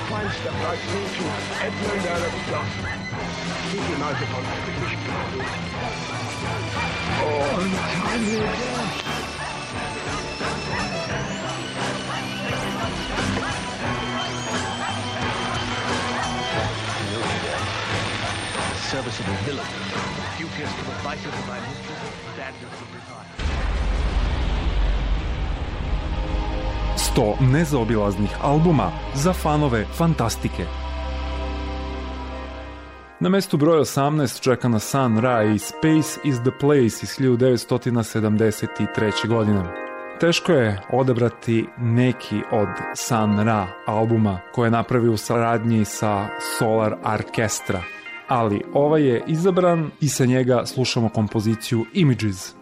feinste Franzosen Edmund Earl die Leute von British Oh, unheimlich. Serviceable villain, duteous to the vices of my mistress, standards of desire. sto nezaobilaznih albuma za fanove fantastike. Na mestu broj osamnaest čeka na Sun Ra i Space is the Place iz hiljadu devetsto sedamdeset treće. godine. Teško je odabrati neki od Sun Ra albuma koje je napravio u saradnji sa Solar Orchestra, ali ovaj je izabran i sa njega slušamo kompoziciju Images.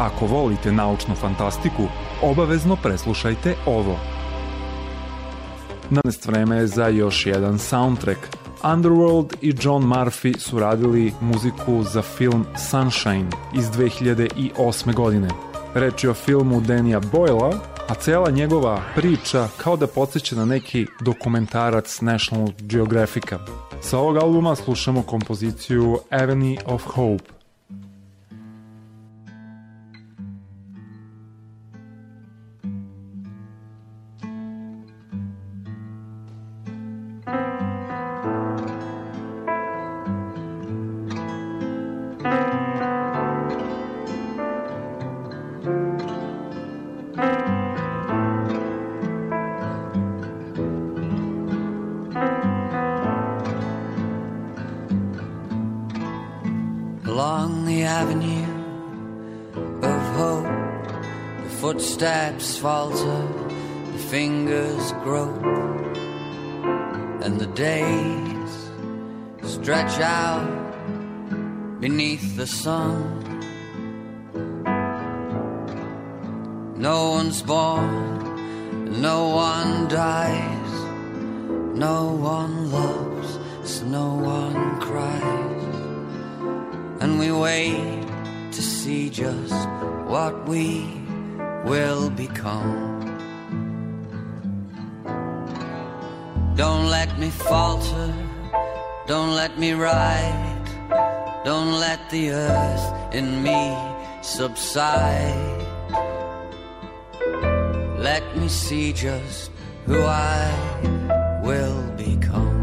Ako volite naučnu fantastiku, obavezno preslušajte ovo. Nanes vreme je za još jedan soundtrack. Underworld i John Murphy su radili muziku za film Sunshine iz dve hiljade osme. godine. Reč je o filmu Danija Boylea, a cela njegova priča kao da podsjeća na neki dokumentarac National Geographica. Sa ovog albuma slušamo kompoziciju Avenue of Hope. Along the avenue of hope, the footsteps falter, the fingers grope, and the days stretch out beneath the sun. No one's born, no one dies, no one loves, so no one cries. And we wait to see just what we will become. Don't let me falter, don't let me ride, don't let the earth in me subside. Let me see just who I will become.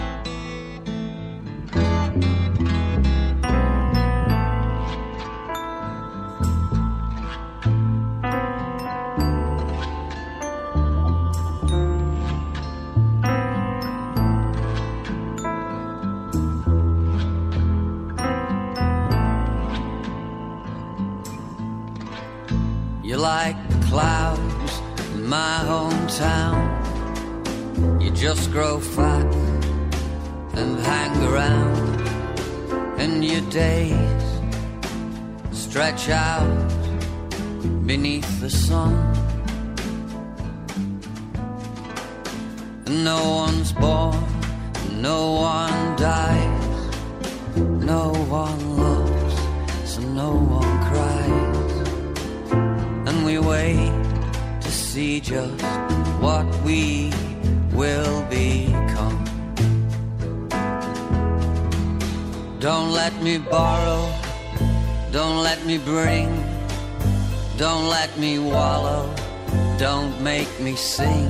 Like the clouds in my hometown, you just grow fat and hang around, and your days stretch out beneath the sun. And no one's born, no one dies, no one loves, so no one cries. And we wait to see just what we will become. Don't let me borrow, don't let me bring, don't let me wallow, don't make me sing.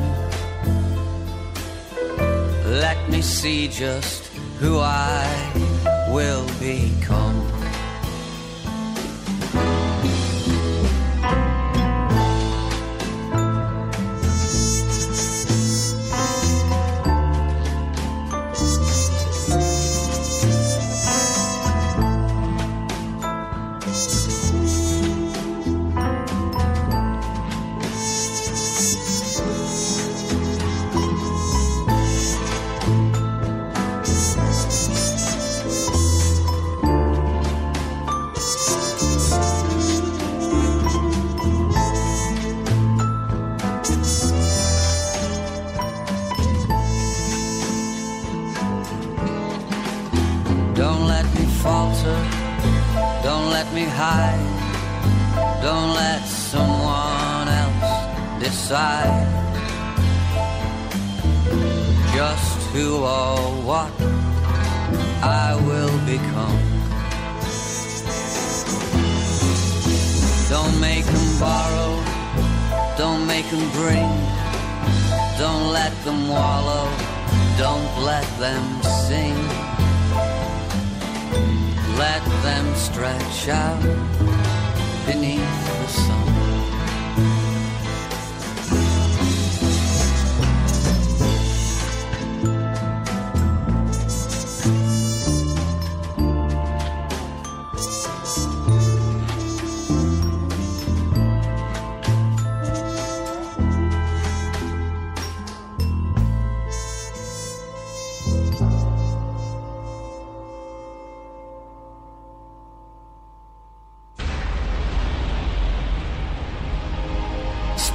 Let me see just who I will become. Don't let me hide, don't let someone else decide just who or what I will become. Don't make them borrow, don't make them bring, don't let them wallow, don't let them sing. Let them stretch out beneath the sun.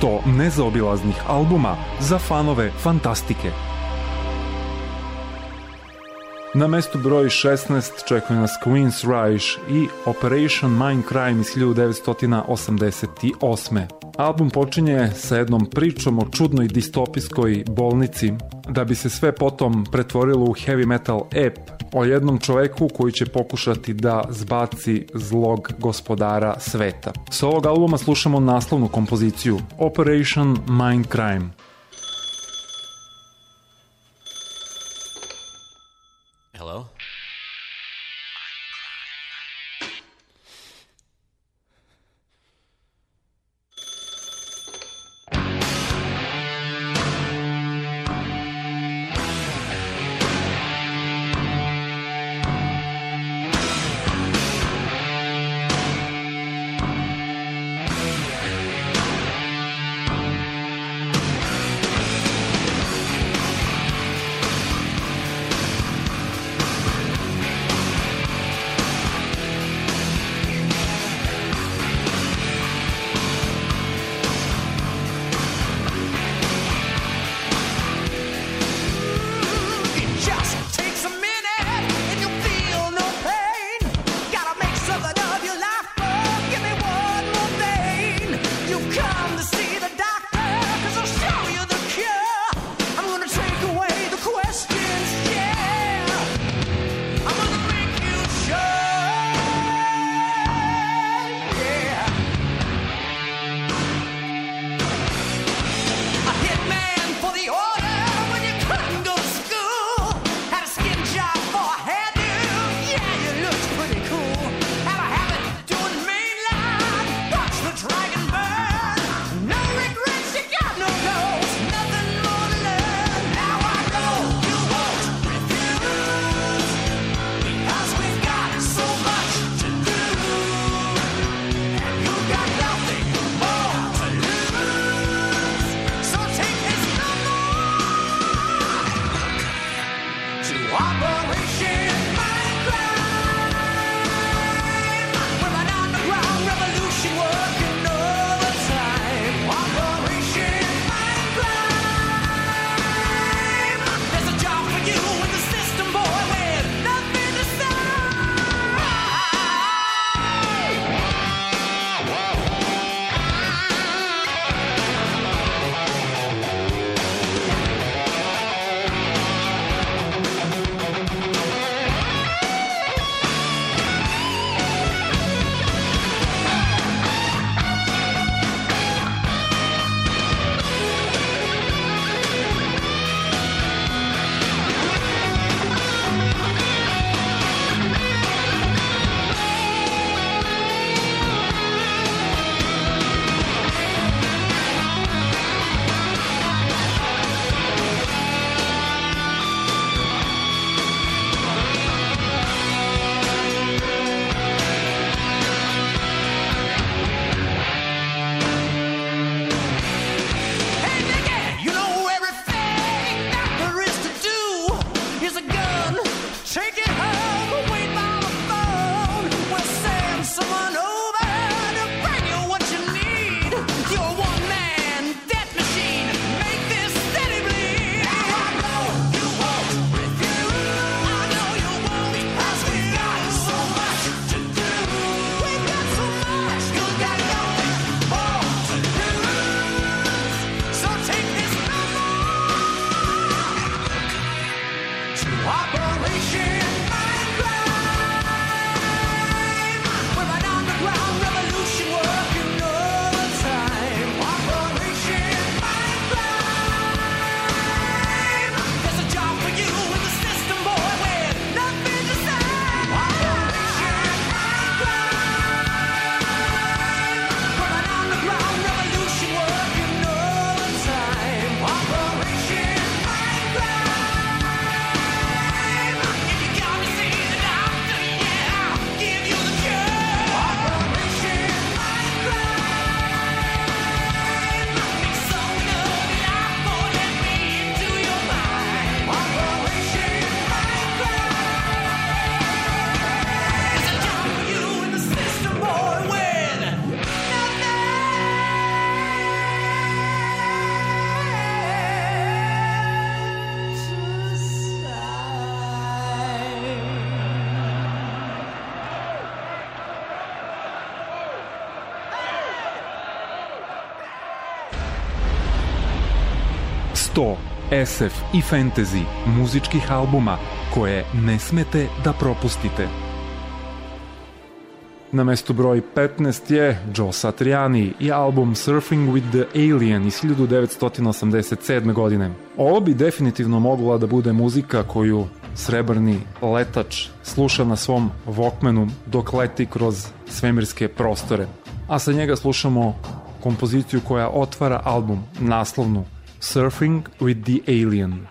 sto nezaobilaznih albuma za fanove fantastike. Na mestu broj šesnaest čekaju nas Queen's Reich i Operation Mindcrime iz hiljadu devetsto osamdeset osme. Album počinje sa jednom pričom o čudnoj distopijskoj bolnici, da bi se sve potom pretvorilo u heavy metal ep o jednom čoveku koji će pokušati da zbaci zlog gospodara sveta. Sa ovog albuma slušamo naslovnu kompoziciju Operation Mindcrime. Hello? sto es ef i fantasy muzičkih albuma koje ne smete da propustite. Na mestu broj petnaest je Joe Satriani i album Surfing with the Alien iz hiljadu devetsto osamdeset sedme. godine. Ovo bi definitivno mogla da bude muzika koju srebrni letač sluša na svom Walkmanu dok leti kroz svemirske prostore. A sa njega slušamo kompoziciju koja otvara album, naslovnu Surfing with the Alien.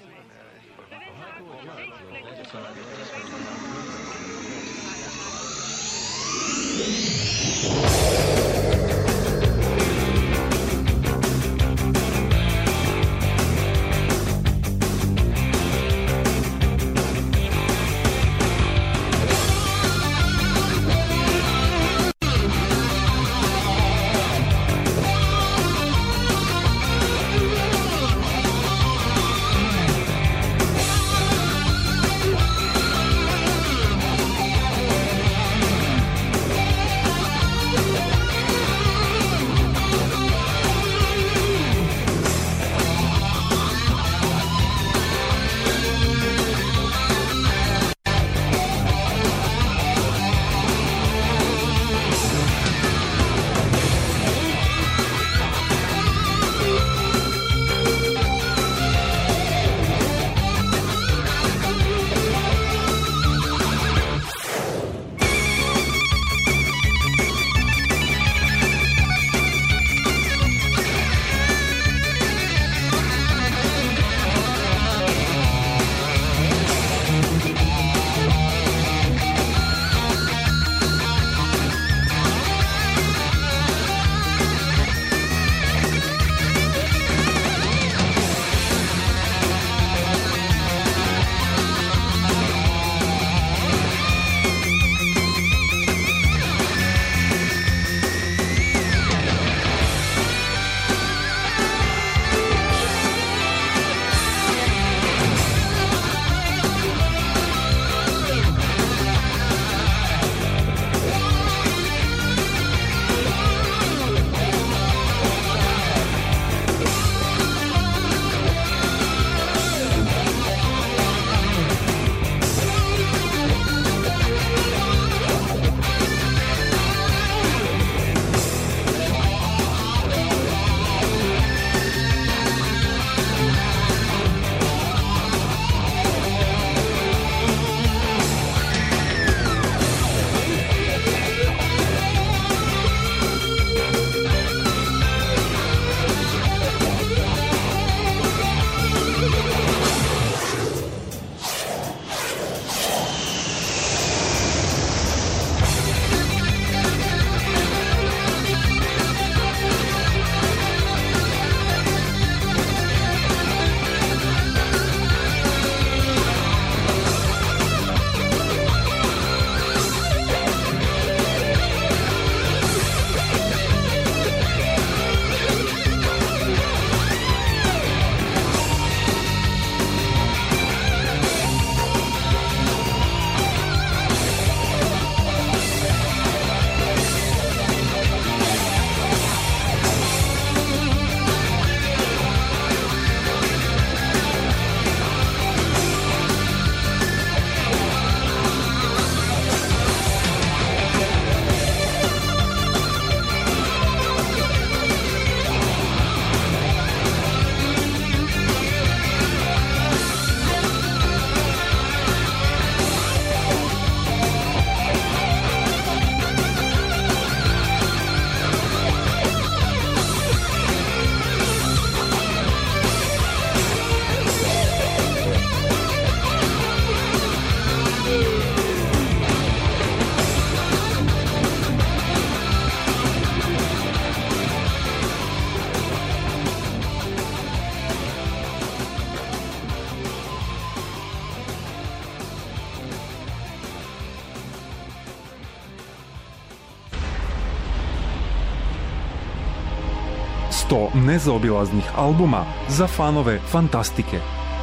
sto nezaobilaznih albuma za fanove fantastike.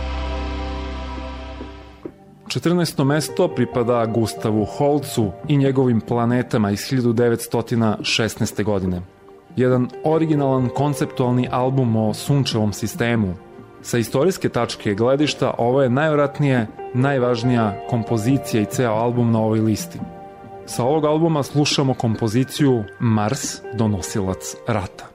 četrnaesto mesto pripada Gustavu Holcu i njegovim Planetama iz hiljadu devetsto šesnaeste. godine. Jedan originalan konceptualni album o sunčevom sistemu, Sa istorijske tačke gledišta, ovo je najvratnije najvažnija kompozicija i ceo album na ovoj listi. Sa ovog albuma slušamo kompoziciju Mars, donosilac rata.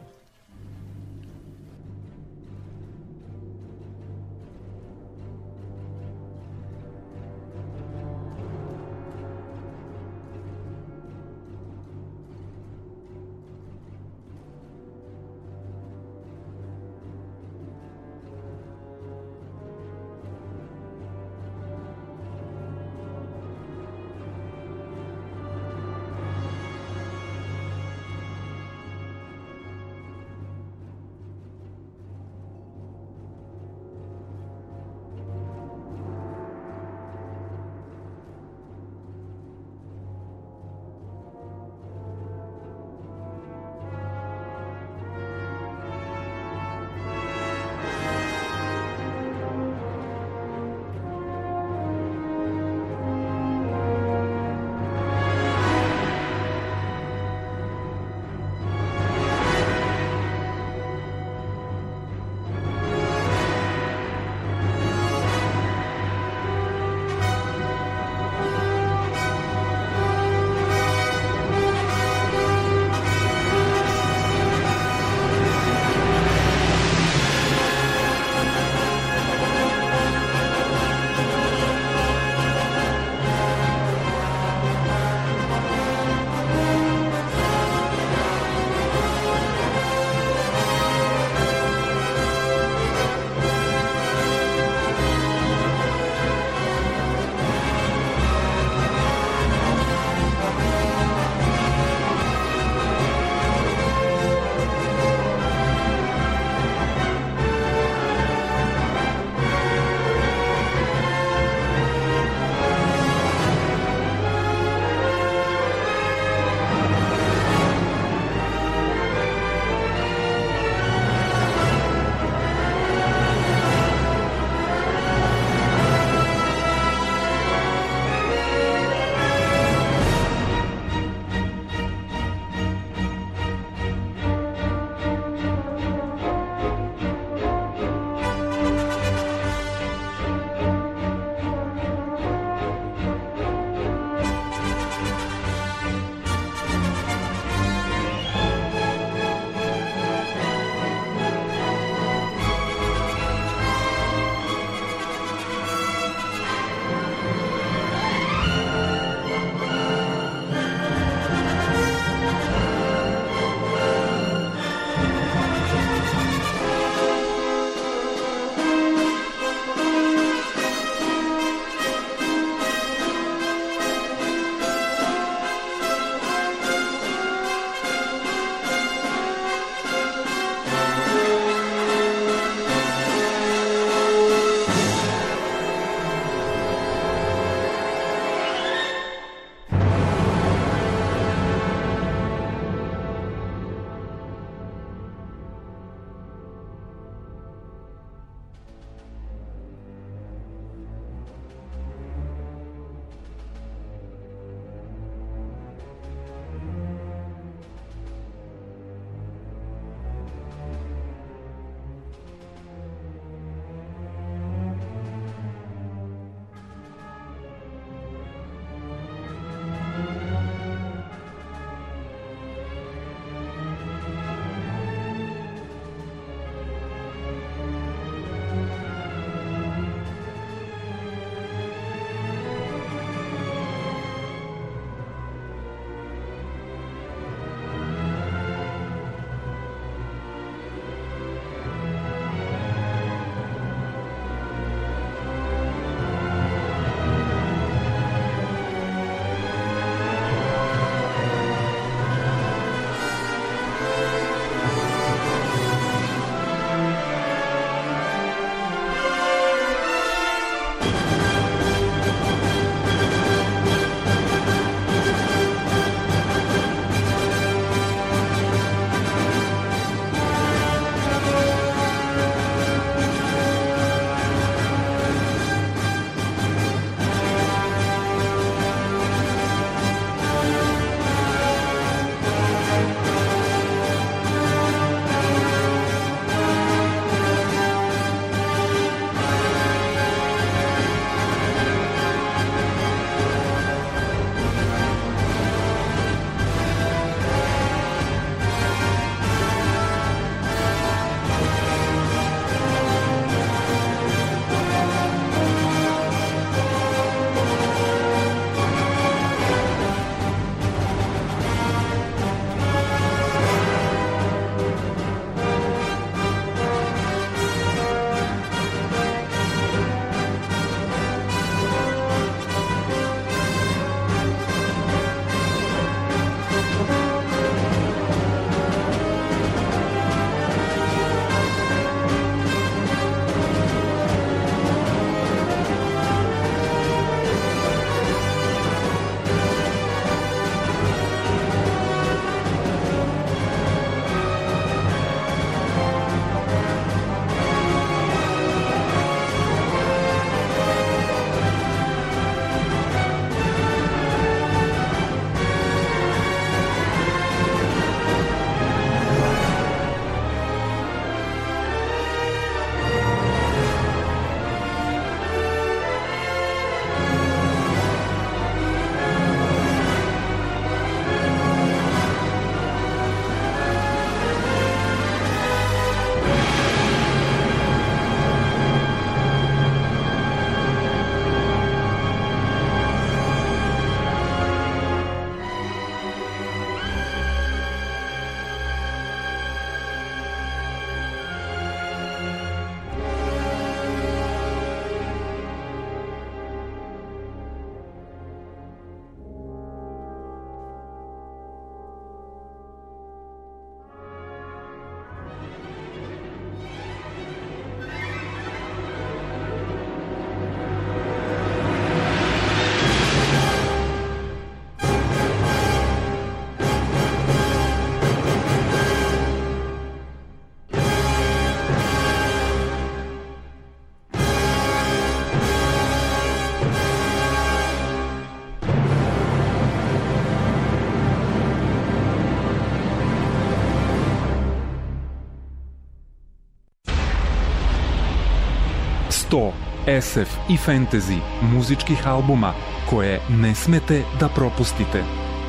sto es ef i fantasy muzičkih albuma koje ne smete da propustite.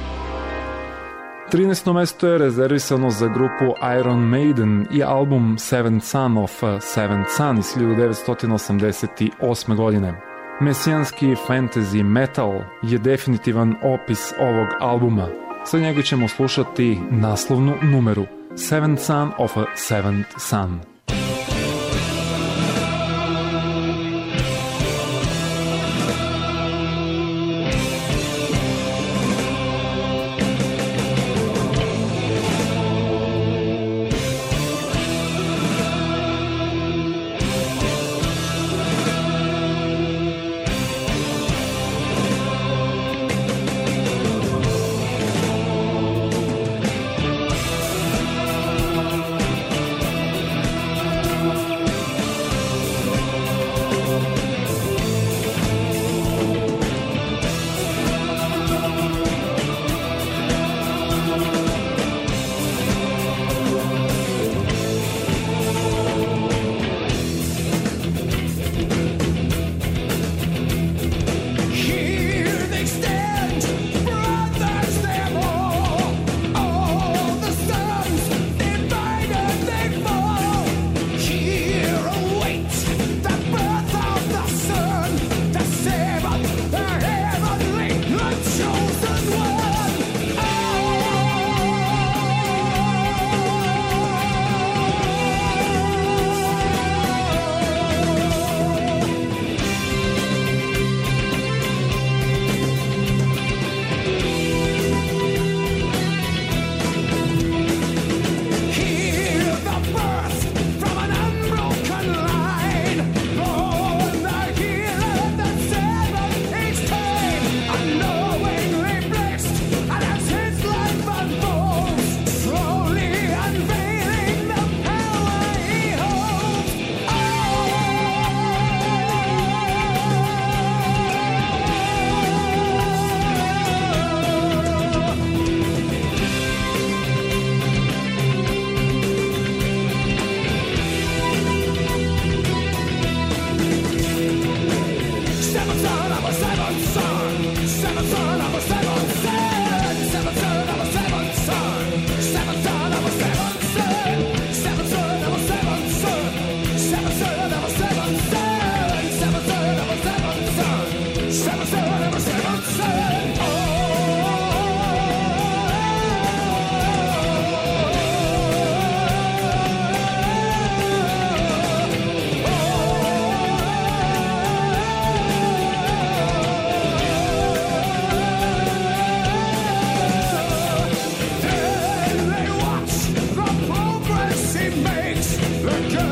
trinaesto mesto je rezervisano za grupu Iron Maiden i album Seventh Son of Seventh Son iz hiljadu devetsto osamdeset osme. godine. Mesijanski fantasy metal je definitivan opis ovog albuma. Sa njega ćemo slušati naslovnu numeru Seventh Son of a Seventh Son.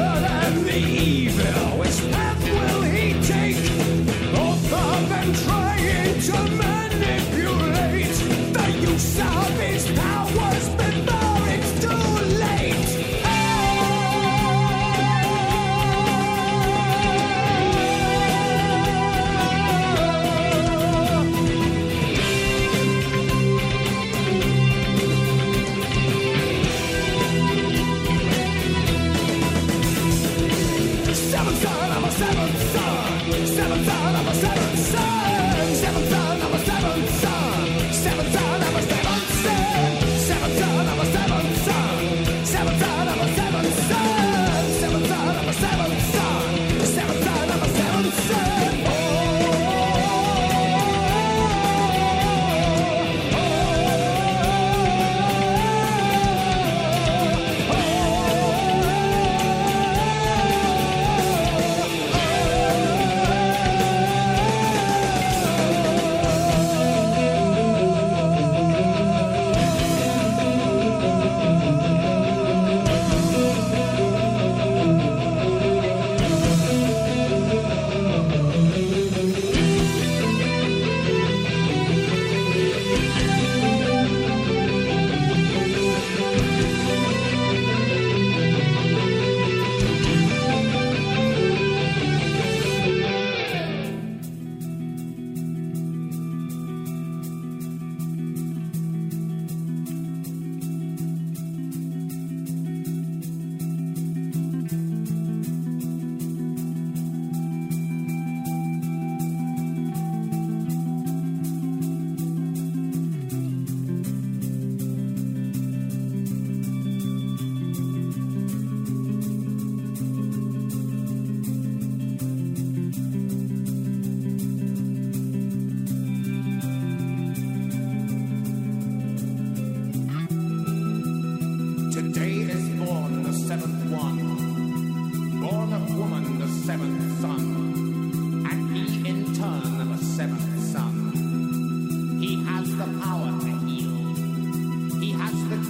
Which path will he take? Both of them try.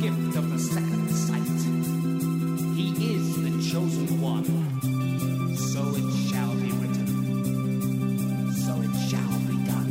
gift of the second sight. He is the chosen one. So it shall be written. So it shall be done.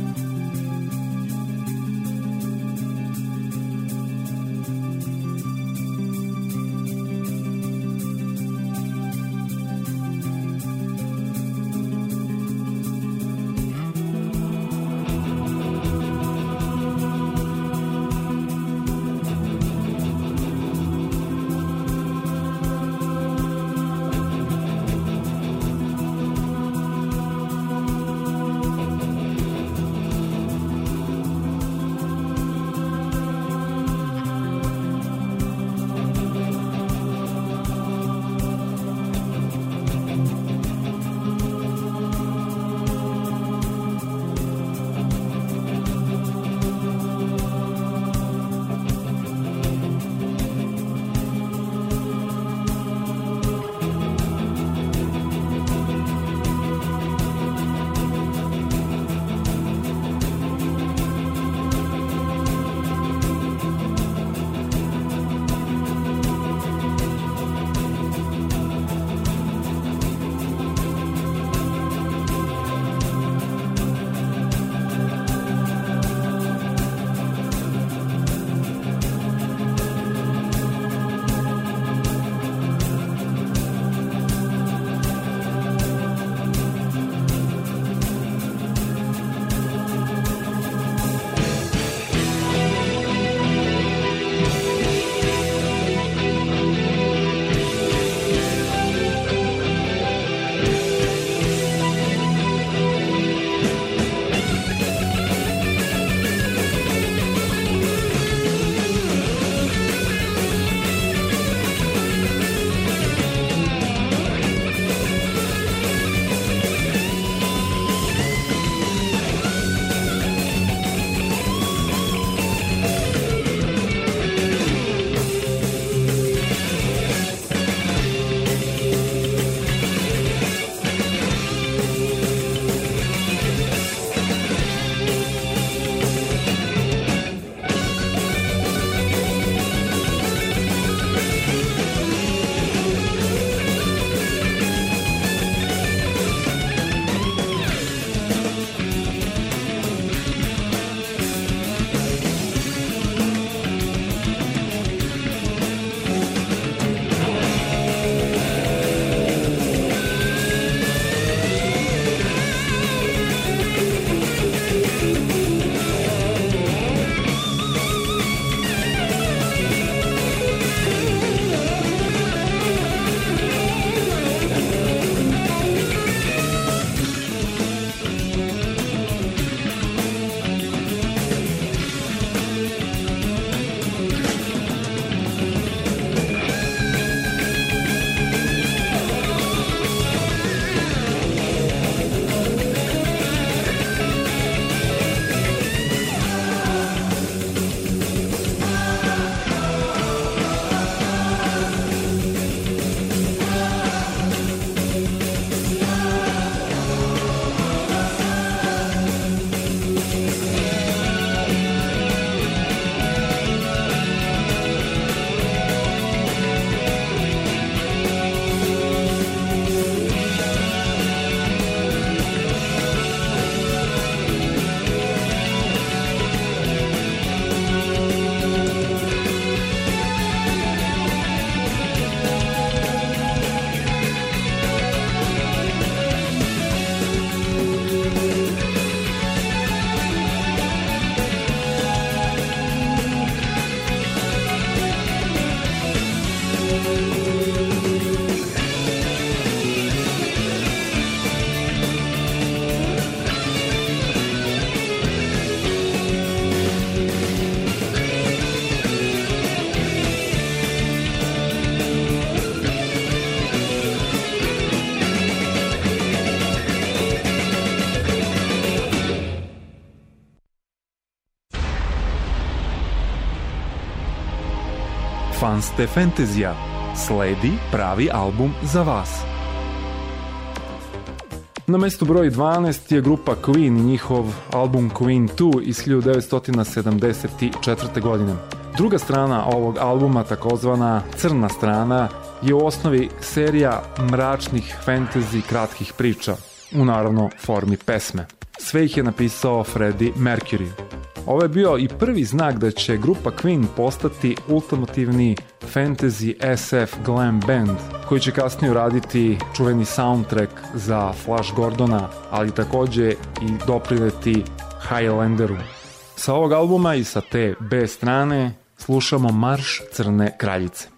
Fan ste Fantazija. Sledi pravi album za vas. Na mestu broj dvanaest je grupa Queen i njihov album Queen dva iz hiljadu devetsto sedamdeset četvrte. godine. Druga strana ovog albuma, takozvana crna strana, je u osnovi serija mračnih fantasy kratkih priča, u naravno formi pesme. Sve ih je napisao Freddie Mercury. Ovo je bio i prvi znak da će grupa Queen postati ultimativni fantasy S F glam band, koji će kasnije uraditi čuveni soundtrack za Flash Gordona, ali takođe i doprineti Highlanderu. Sa ovog albuma i sa te B strane slušamo Marš crne kraljice.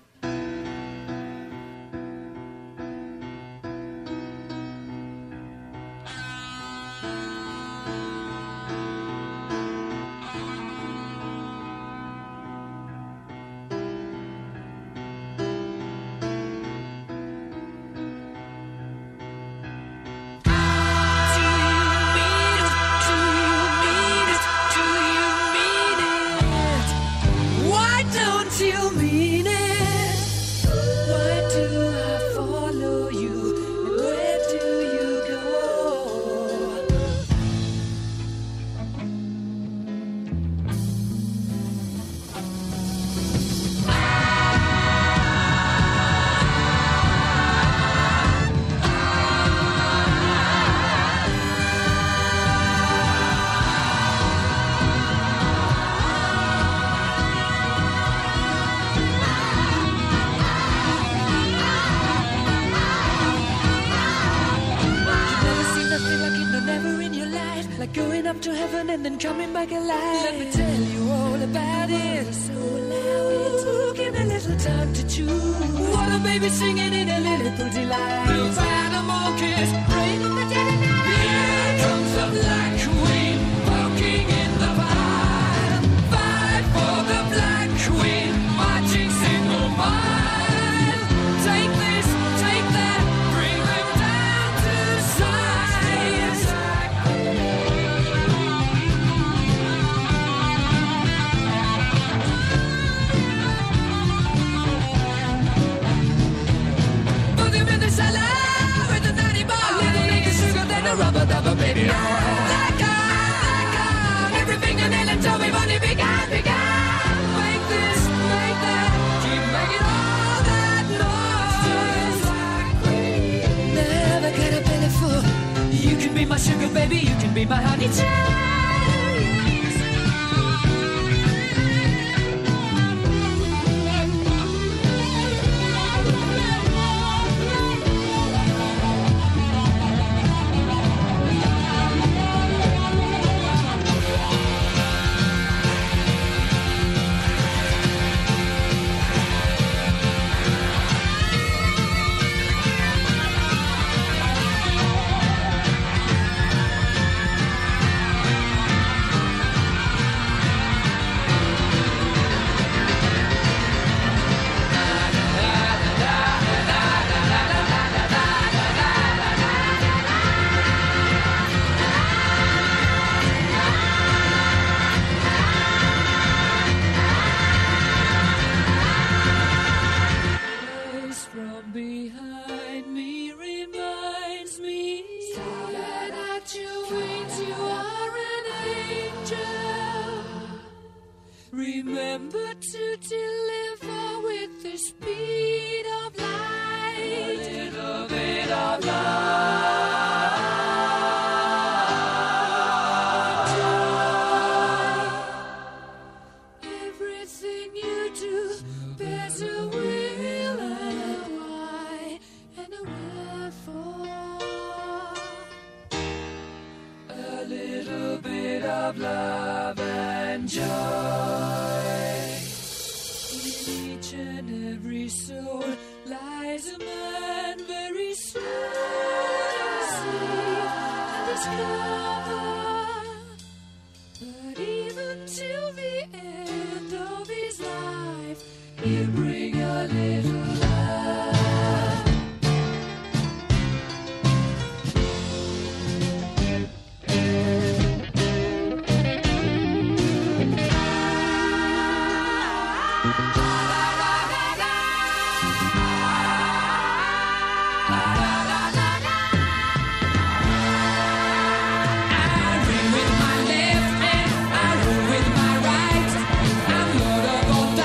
With my left hand, I rule with my right. I'm Lord of all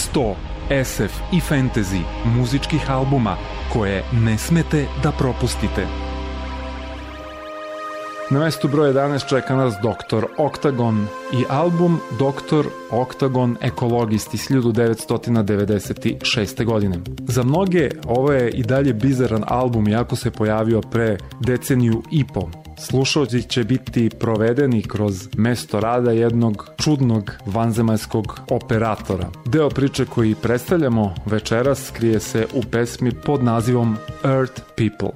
sto S F i fantasy muzičkih albuma koje ne smete da propustite. Na mestu broj jedanaest čeka nas doktor Octagon i album doktor Octagon Ekologist iz hiljadu devetsto devedeset šeste. godine. Za mnoge ovo je i dalje bizaran album iako se pojavio pre deceniju i po. Slušalci će biti provedeni kroz mesto rada jednog čudnog vanzemaljskog operatora. Deo priče koji predstavljamo večeras krije se u pesmi pod nazivom Earth People.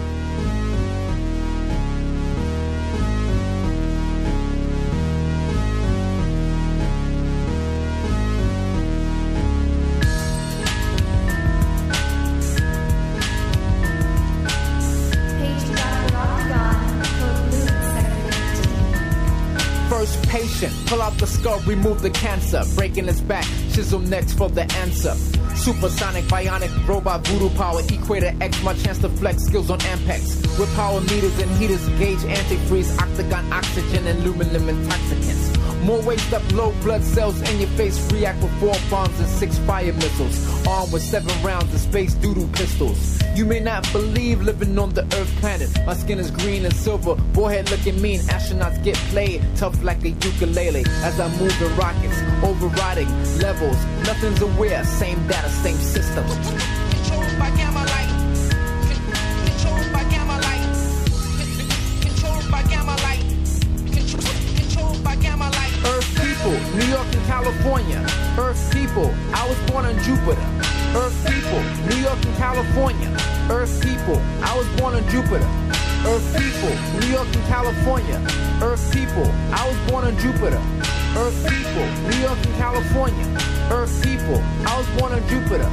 Pull out the skull, remove the cancer. Breaking his back, chisel next for the answer. Supersonic, bionic, robot, voodoo power. Equator X, my chance to flex skills on Ampex. With power meters and heaters, gauge antifreeze, octagon, oxygen, and aluminum intoxicants. More waste up, low blood cells in your face. React with four bombs and six fire missiles. Armed with seven rounds of space doodle pistols. You may not believe living on the Earth planet. My skin is green and silver, forehead looking mean. Astronauts get played, tough like a ukulele. As I move in rockets, overriding levels. Nothing's aware, same data, same system. Controlled by gamma light. Controlled by gamma light. Controlled by gamma light. Controlled by gamma light. Earth people, New York and California. Earth people, I was born on Jupiter. Earth people, New York and California. Earth people, I was born on Jupiter. Earth people, New York and California. Earth people, I was born on Jupiter. Earth people, New York and California. Earth people, I was born on Jupiter.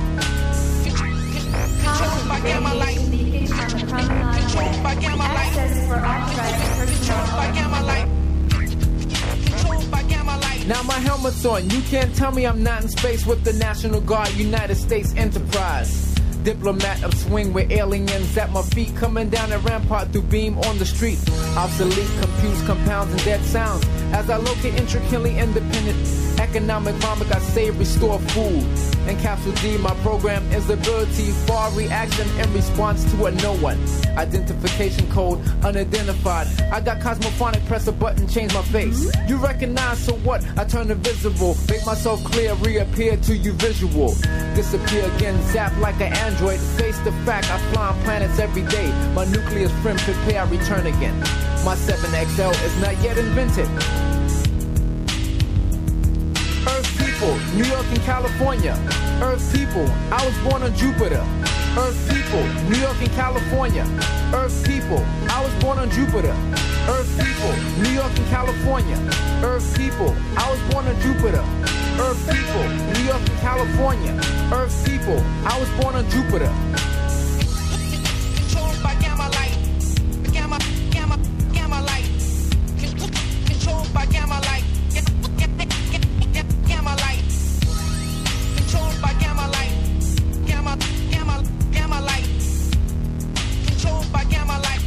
Controlled by gamma light. Controlled by gamma light. Controlled by gamma light. Controlled by gamma light. Now my helmet's on. You can't tell me I'm not in space with the National Guard, United States Enterprise. Diplomat of swing with aliens at my feet, coming down a rampart through beam on the street. Obsolete, confused compounds and dead sounds. As I locate intricately independent economic vomit, I save, restore food. And Capsule D, my program is ability for reaction in response to a no one. Identification code unidentified. I got cosmophonic, press a button, change my face. You recognize, so what? I turn invisible, make myself clear, reappear to you visual. Disappear again, zap like an android. Face the fact, I fly on planets every day. My nucleus friend, prepare, I return again. My seven X L is not yet invented. Earth people, New York and California. Earth people, I was born on Jupiter. Earth people, New York and California. Earth people, I was born on Jupiter. Earth people, New York and California. Earth people, I was born on Jupiter. Earth people, New York and California. Earth people, I was born on Jupiter. Controlled by gamma light. Gamma, gamma, gamma light. Controlled by gamma light. Gamma light. Controlled by gamma light. Gamma, gamma, gamma light. Controlled by gamma light.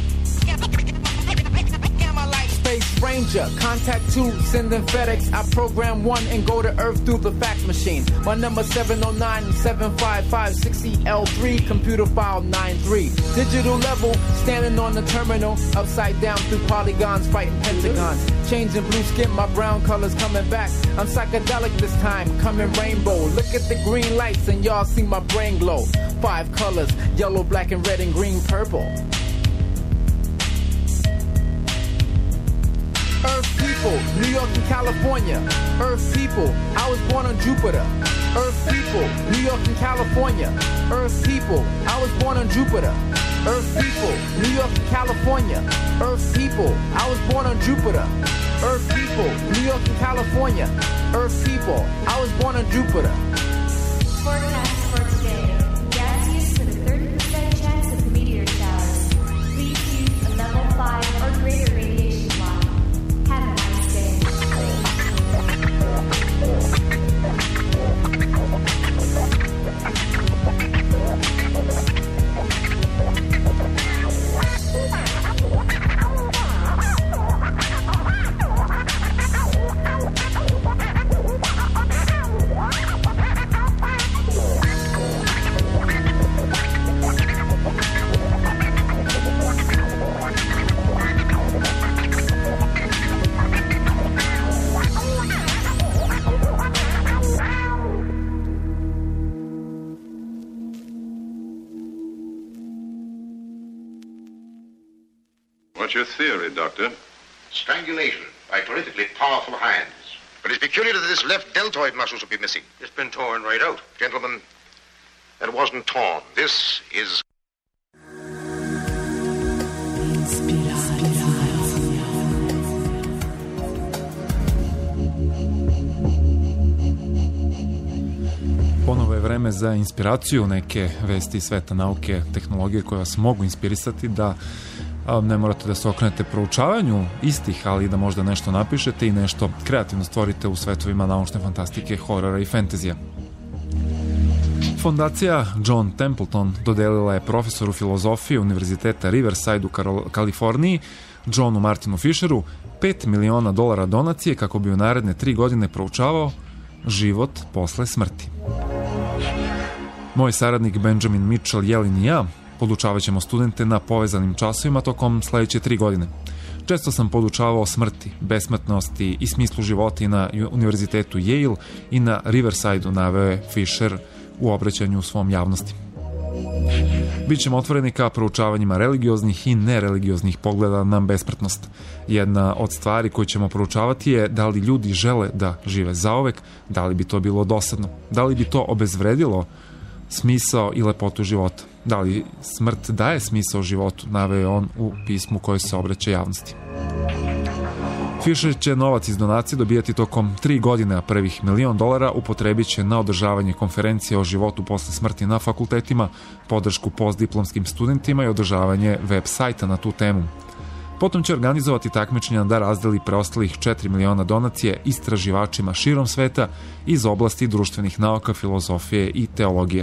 Gamma light. Space Ranger, contact two, sending FedEx. I program one and go to Earth through the fax machine. My number seven oh nine, seven five five, six E L three, computer file nine three. Digital level, standing on the terminal, upside down through polygons, fighting pentagons. Changing blue skin, my brown colors coming back. I'm psychedelic this time, coming rainbow. Look at the green lights and y'all see my brain glow. Five colors, yellow, black, and red, and green, purple. Earth people, New York and California. Earth people, I was born on Jupiter. Earth people, New York and California. Earth people, I was born on Jupiter. Earth people, New York and California. Earth people, I was born on Jupiter. Earth people, New York and California. Earth people, I was born on Jupiter. Forecast for today. Gaseous with a thirty percent chance of meteor showers. Please use a level five or greater radiation block. Have a nice day. What's your theory, Doctor? Strangulation by terrifically powerful hands. But it's peculiar that this left deltoid muscle should be missing. It's been torn right out. Gentlemen, that wasn't torn. This is... Ponovo je vreme za inspiraciju, neke vesti iz sveta nauke, tehnologije koje vas mogu inspirisati da ne morate da se okrenete proučavanju istih, ali da možda nešto napišete i nešto kreativno stvorite u svetovima naučne fantastike, horora i fantazija. Fondacija John Templeton dodelila je profesoru filozofije Univerziteta Riverside u Kaliforniji, Johnu Martinu Fisheru, pet miliona dolara donacije kako bi u naredne tri godine proučavao život posle smrti. Moj saradnik Benjamin Mitchell, Jelin i ja podučavat ćemo studente na povezanim časovima tokom sledeće tri godine. Često sam podučavao smrti, besmrtnosti i smislu života i na Univerzitetu Yale i na Riverside-u, naveo je Fisher u obraćanju u svom javnosti. Bićemo otvoreni ka proučavanjima religioznih i nereligioznih pogleda na besmrtnost. Jedna od stvari koju ćemo proučavati je da li ljudi žele da žive zaovek, da li bi to bilo dosadno, da li bi to obezvredilo smisao i lepotu života. Da li smrt daje smisao životu, naveo je on u pismu koje se obraća javnosti. Fisher će novac iz donacije dobijati tokom tri godine, a prvih milion dolara upotrebit će na održavanje konferencije o životu posle smrti na fakultetima, podršku postdiplomskim studentima i održavanje web sajta na tu temu. Potom će organizovati takmičenja da razdeli preostalih četiri miliona donacije istraživačima širom sveta iz oblasti društvenih nauka, filozofije i teologije.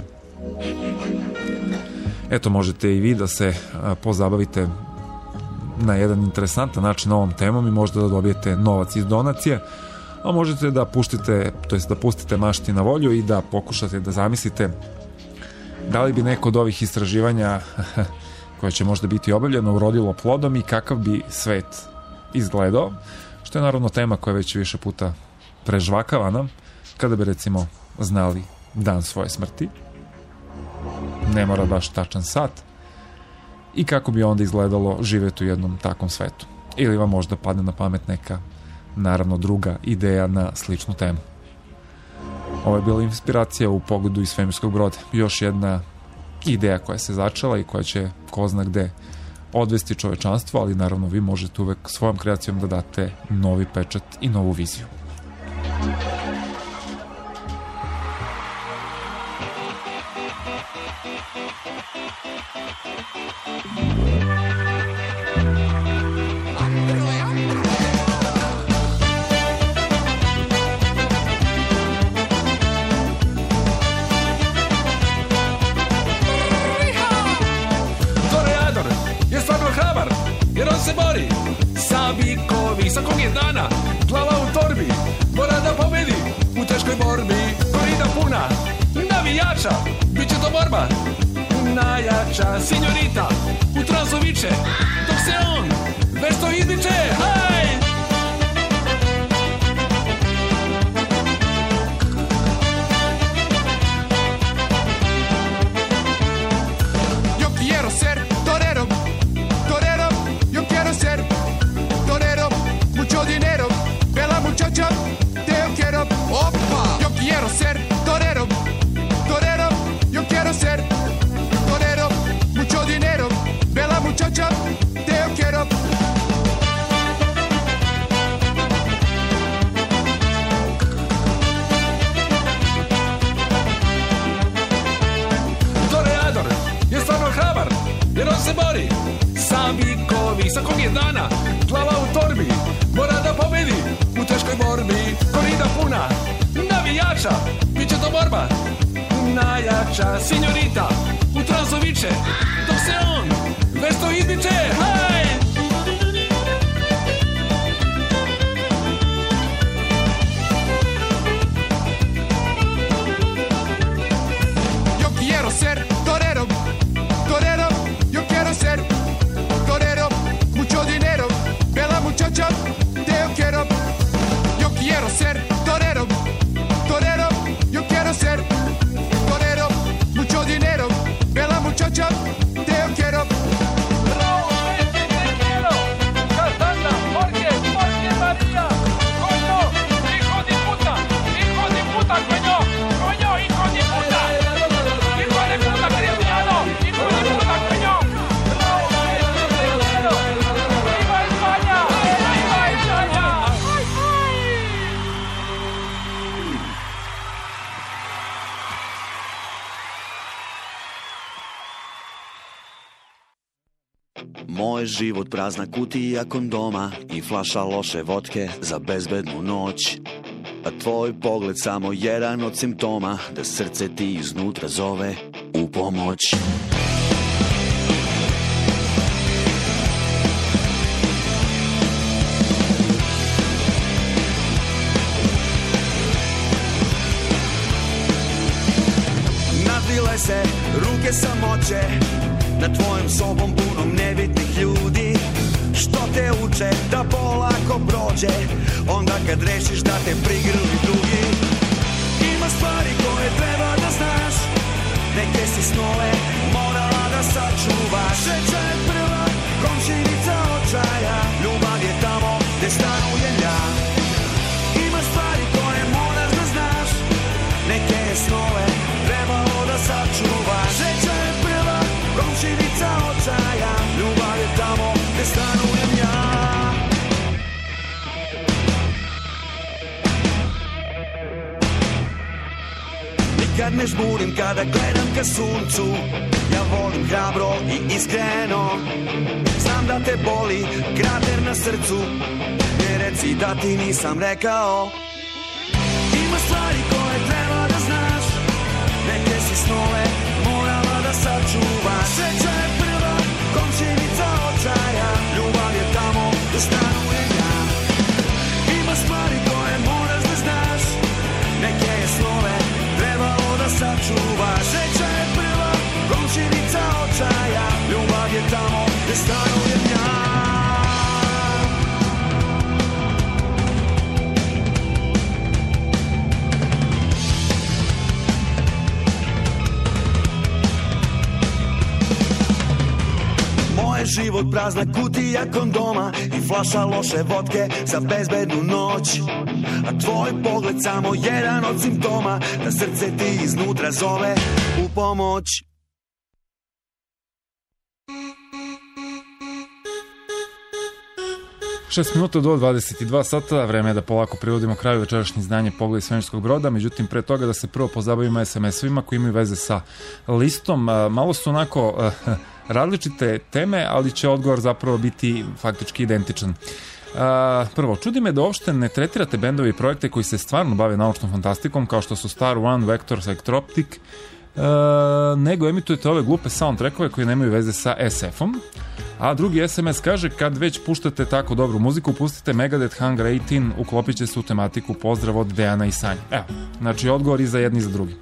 Eto, možete i vi da se pozabavite na jedan interesantan način ovom temom i možda da dobijete novac iz donacije, a možete da pustite, to jest da pustite mašti na volju i da pokušate da zamislite da li bi neko od ovih istraživanja koje će možda biti obavljeno urodilo plodom i kakav bi svet izgledao, što je naravno tema koja je već više puta prežvakavana, kada bi recimo znali dan svoje smrti, ne mora baš tačan sat, i kako bi onda izgledalo živjeti u jednom takvom svetu. Ili vam možda padne na pamet neka, naravno, druga ideja na sličnu temu. Ovo je bila inspiracija u pogledu iz svemirskog broda. Još jedna ideja koja se začela i koja će ko zna gde odvesti čovečanstvo, ali naravno vi možete uvek svojom kreacijom da date novi pečat i novu viziju. Jer on se bori sa bikovi, svakog je dana glava u torbi, mora da pobedi u teškoj borbi. Korida puna navijača, bit će to borba najjača. Signorita u transu viče dok se on vešto izdiče. Haj! Yo quiero ser torero, torero, yo quiero ser torero, mucho dinero, bella muchacha, te quiero, opa. Yo quiero ser torero, torero, yo quiero ser torero, mucho dinero, bella muchacha, te quiero. Toreador je stvarno hrabar, jer on se bori sa bikovi, svakog je dana glava u torbi, mora da pobedi u teškoj borbi. Korida puna navijača, bit će to borba najjača. Signorita u transu viče dok se on vešto izdiče. Haj! Yo quiero ser torero, torero, yo quiero ser torero, mucho dinero, bella muchacha, te quiero. Yo quiero ser torero, torero, yo quiero ser torero, mucho dinero, bella muchacha, te quiero. Moj život prazna kutija kondoma i flaša loše vodke za bezbednu noć. A tvoj pogled samo jedan od simptoma da srce ti iznutra zove u pomoć. Nadvile se ruke samoće na tvojom sobom punom nebitnih ljudi, što te uče da polako prođe onda kad rešiš da te prigrli drugi. Ima stvari koje treba da znaš, neke si snove morala da sačuvaš. Sreća je prva komšinica očaja, ljubav je tamo gde stanujem ja. Ima stvari koje moraš da znaš, neke je snove trebalo da sačuvaš. Sreća je prva komšinica očaja, ljubav je tamo gde stanujem ja. Nikad ne žmurim kada gledam ka suncu, ja volim hrabro i iskreno. Znam da te boli krater na srcu, ne reci da ti nisam rekao. Ima stvari koje treba da znaš, neke si snove morala da sačuvaš. Sreća je prva komšinica očaja, ljubav je tamo gde stanujem ja. Ima stvari koje moraš da znaš, neke je snove trebalo da sačuvaš. Sreća je prva komšinica očaja, ljubav je tamo gde stanujem ja. Život prazna kutija kondoma i flaša loše vodke za bezbednu noć. A tvoj pogled samo jedan od simptoma da srce ti iznutra zove u pomoć. šest minuta do dvadeset dva sata, vreme je da polako privodimo kraju večerašnje izdanje Pogled svemirskog broda, međutim pre toga da se prvo pozabavimo es em es-ovima koji imaju veze sa listom. Malo su onako različite teme, ali će odgovor zapravo biti faktički identičan. Prvo, čudi me da uopšte ne tretirate bendovi i projekte koji se stvarno bave naučnom fantastikom, kao što su Star One, Vector, Spectroptic, nego emitujete ove glupe soundtrackove koji nemaju veze sa es ef-om. A drugi es em es kaže, kad već puštate tako dobru muziku, pustite Megadeth, Hunger osamnaest, uklopit će se u tematiku. Pozdrav od Dejana i Sanje. Evo, znači odgovor i za jedni i za drugi.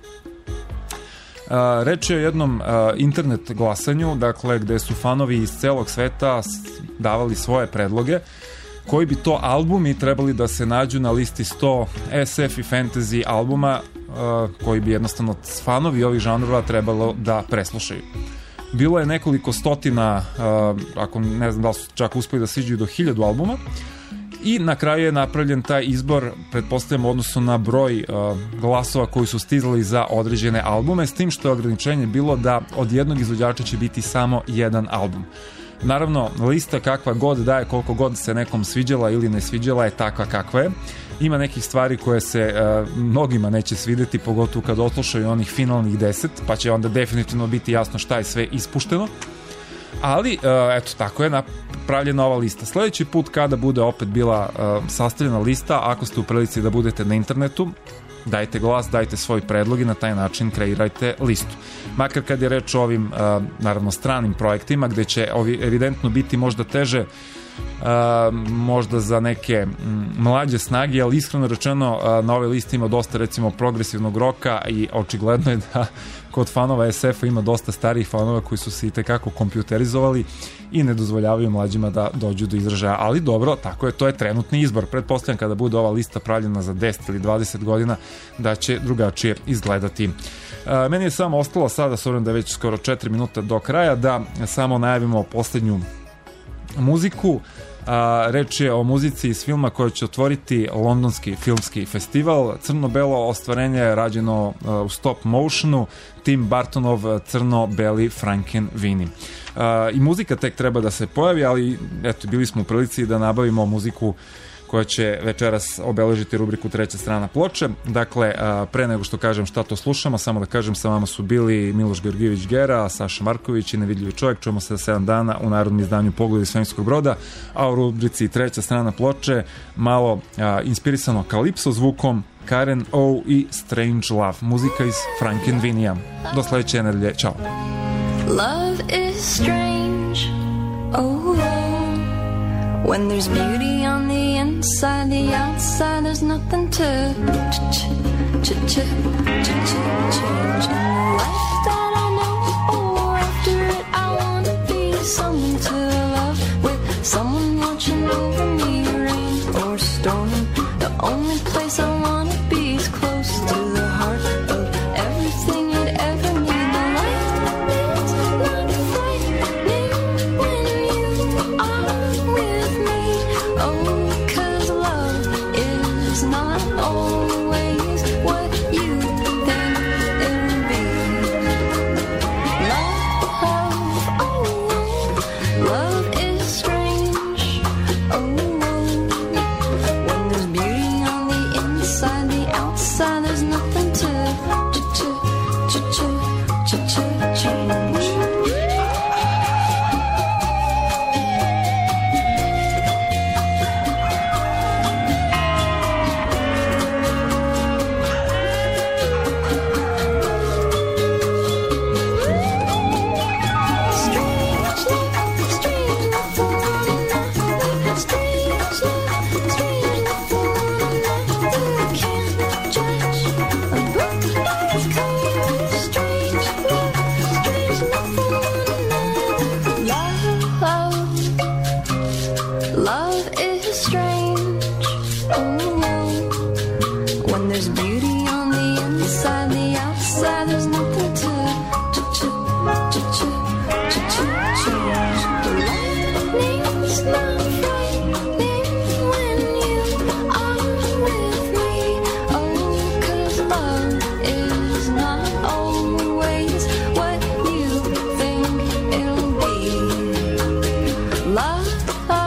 Uh, reč je o jednom uh, internet glasanju, dakle, gde su fanovi iz celog sveta davali svoje predloge, koji bi to albumi trebali da se nađu na listi sto es ef i fantasy albuma, uh, koji bi jednostavno fanovi ovih žanrova trebalo da preslušaju. Bilo je nekoliko stotina, uh, ako ne znam da li su čak uspeli da siđu do hiljadu albuma, i na kraju je napravljen taj izbor, pretpostavljamo, odnosno na broj uh, glasova koji su stizali za određene albume, s tim što je ograničenje bilo da od jednog izvođača će biti samo jedan album. Naravno, lista kakva god daje, koliko god se nekom sviđala ili ne sviđala, je takva kakva je. Ima nekih stvari koje se uh, mnogima neće svideti, pogotovo kad oslušaju onih finalnih deset, pa će onda definitivno biti jasno šta je sve ispušteno. Ali, uh, eto, tako je napravljena ova lista. Sljedeći put kada bude opet bila uh, sastavljena lista, ako ste u prilici da budete na internetu, dajte glas, dajte svoj predlog i na taj način kreirajte listu. Makar kad je reč o ovim, uh, naravno, stranim projektima, gde će ovi evidentno biti možda teže, Uh, možda za neke m, mlađe snage, ali iskreno rečeno uh, na ovoj listi ima dosta, recimo, progresivnog roka i očigledno je da kod fanova es ef-a ima dosta starijih fanova koji su se i tekako kompjuterizovali i ne dozvoljavaju mlađima da dođu do izražaja, ali dobro, tako je, to je trenutni izbor. Pretpostavljam kada bude ova lista pravljena za deset ili dvadeset godina da će drugačije izgledati. Uh, meni je samo ostalo sada, s obzirom da je već skoro četiri minuta do kraja, da samo najavimo poslednju muziku. A, reč je o muzici iz filma koja će otvoriti londonski filmski festival. Crno-belo ostvarenje je rađeno a, u stop motionu, Tim Burtonov crno-beli Frankenweenie. I muzika tek treba da se pojavi, ali eto, bili smo u prilici da nabavimo muziku koja će večeras obeležiti rubriku Treća strana ploče. Dakle, pre nego što kažem šta to slušamo, samo da kažem, sa vama su bili Miloš Georgijević Gera, Saša Marković i Nevidljivi čovjek. Čujemo se za sedam dana u narodnom izdanju Pogled iz svemirskog broda, a u rubrici Treća strana ploče malo a, inspirisano Kalipso zvukom Karen O i Strange Love, muzika iz Frankenvinija. Do sledeće nedelje, čao. Love is strange, oh, when there's beauty on the inside, the outside there's nothing to ch ch ch ch change. In the life that I know, oh, after it I wanna be someone to love, with someone watching over me, rain or storm. The only place I wanna be is close to the heart of everything you'd ever need. The life is not frightening when you are with me. Oh, 'cause love is not always what you think it'll be. Love, oh, love is strange, oh. When there's beauty on the inside, the outside, there's nothing to ch ch ch ch ch ch change. Love is strange, oh, when there's beauty on the inside, the outside, there's nothing to ch ch ch ch ch change. The lightning's not frightening when you are with me. Oh, 'cause love is not always what you think it'll be. Love,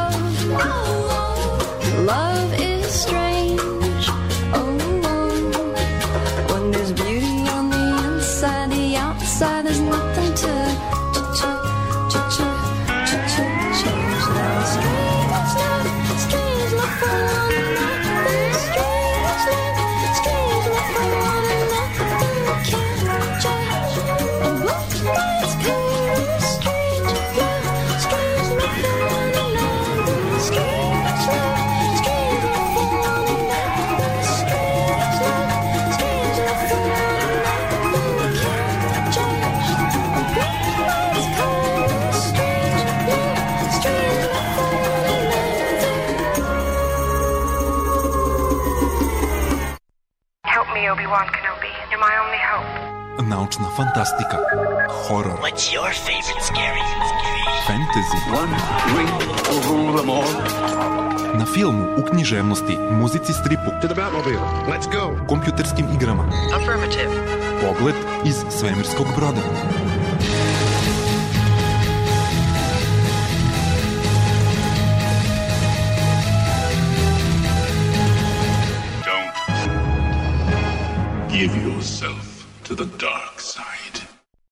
love is strange, oh, when there's beauty on the inside, the outside, there's nothing to ch ch ch ch ch change. Now strange love, strange love for one another, strange love, strange love for one another. Can't judge a book by its cover. Strange love, strange love for one another, strange love. Help me, Obi-Wan Kenobi. You're my only hope. Naučna fantastika, horor, What's your favorite scary? fantasy, One ring will rule them all. na filmu, u književnosti, muzici, stripu, To the Batmobile. Let's go. kompjuterskim igrama. Affirmative. Pogled iz svemirskog broda. Don't give yourself to the dark.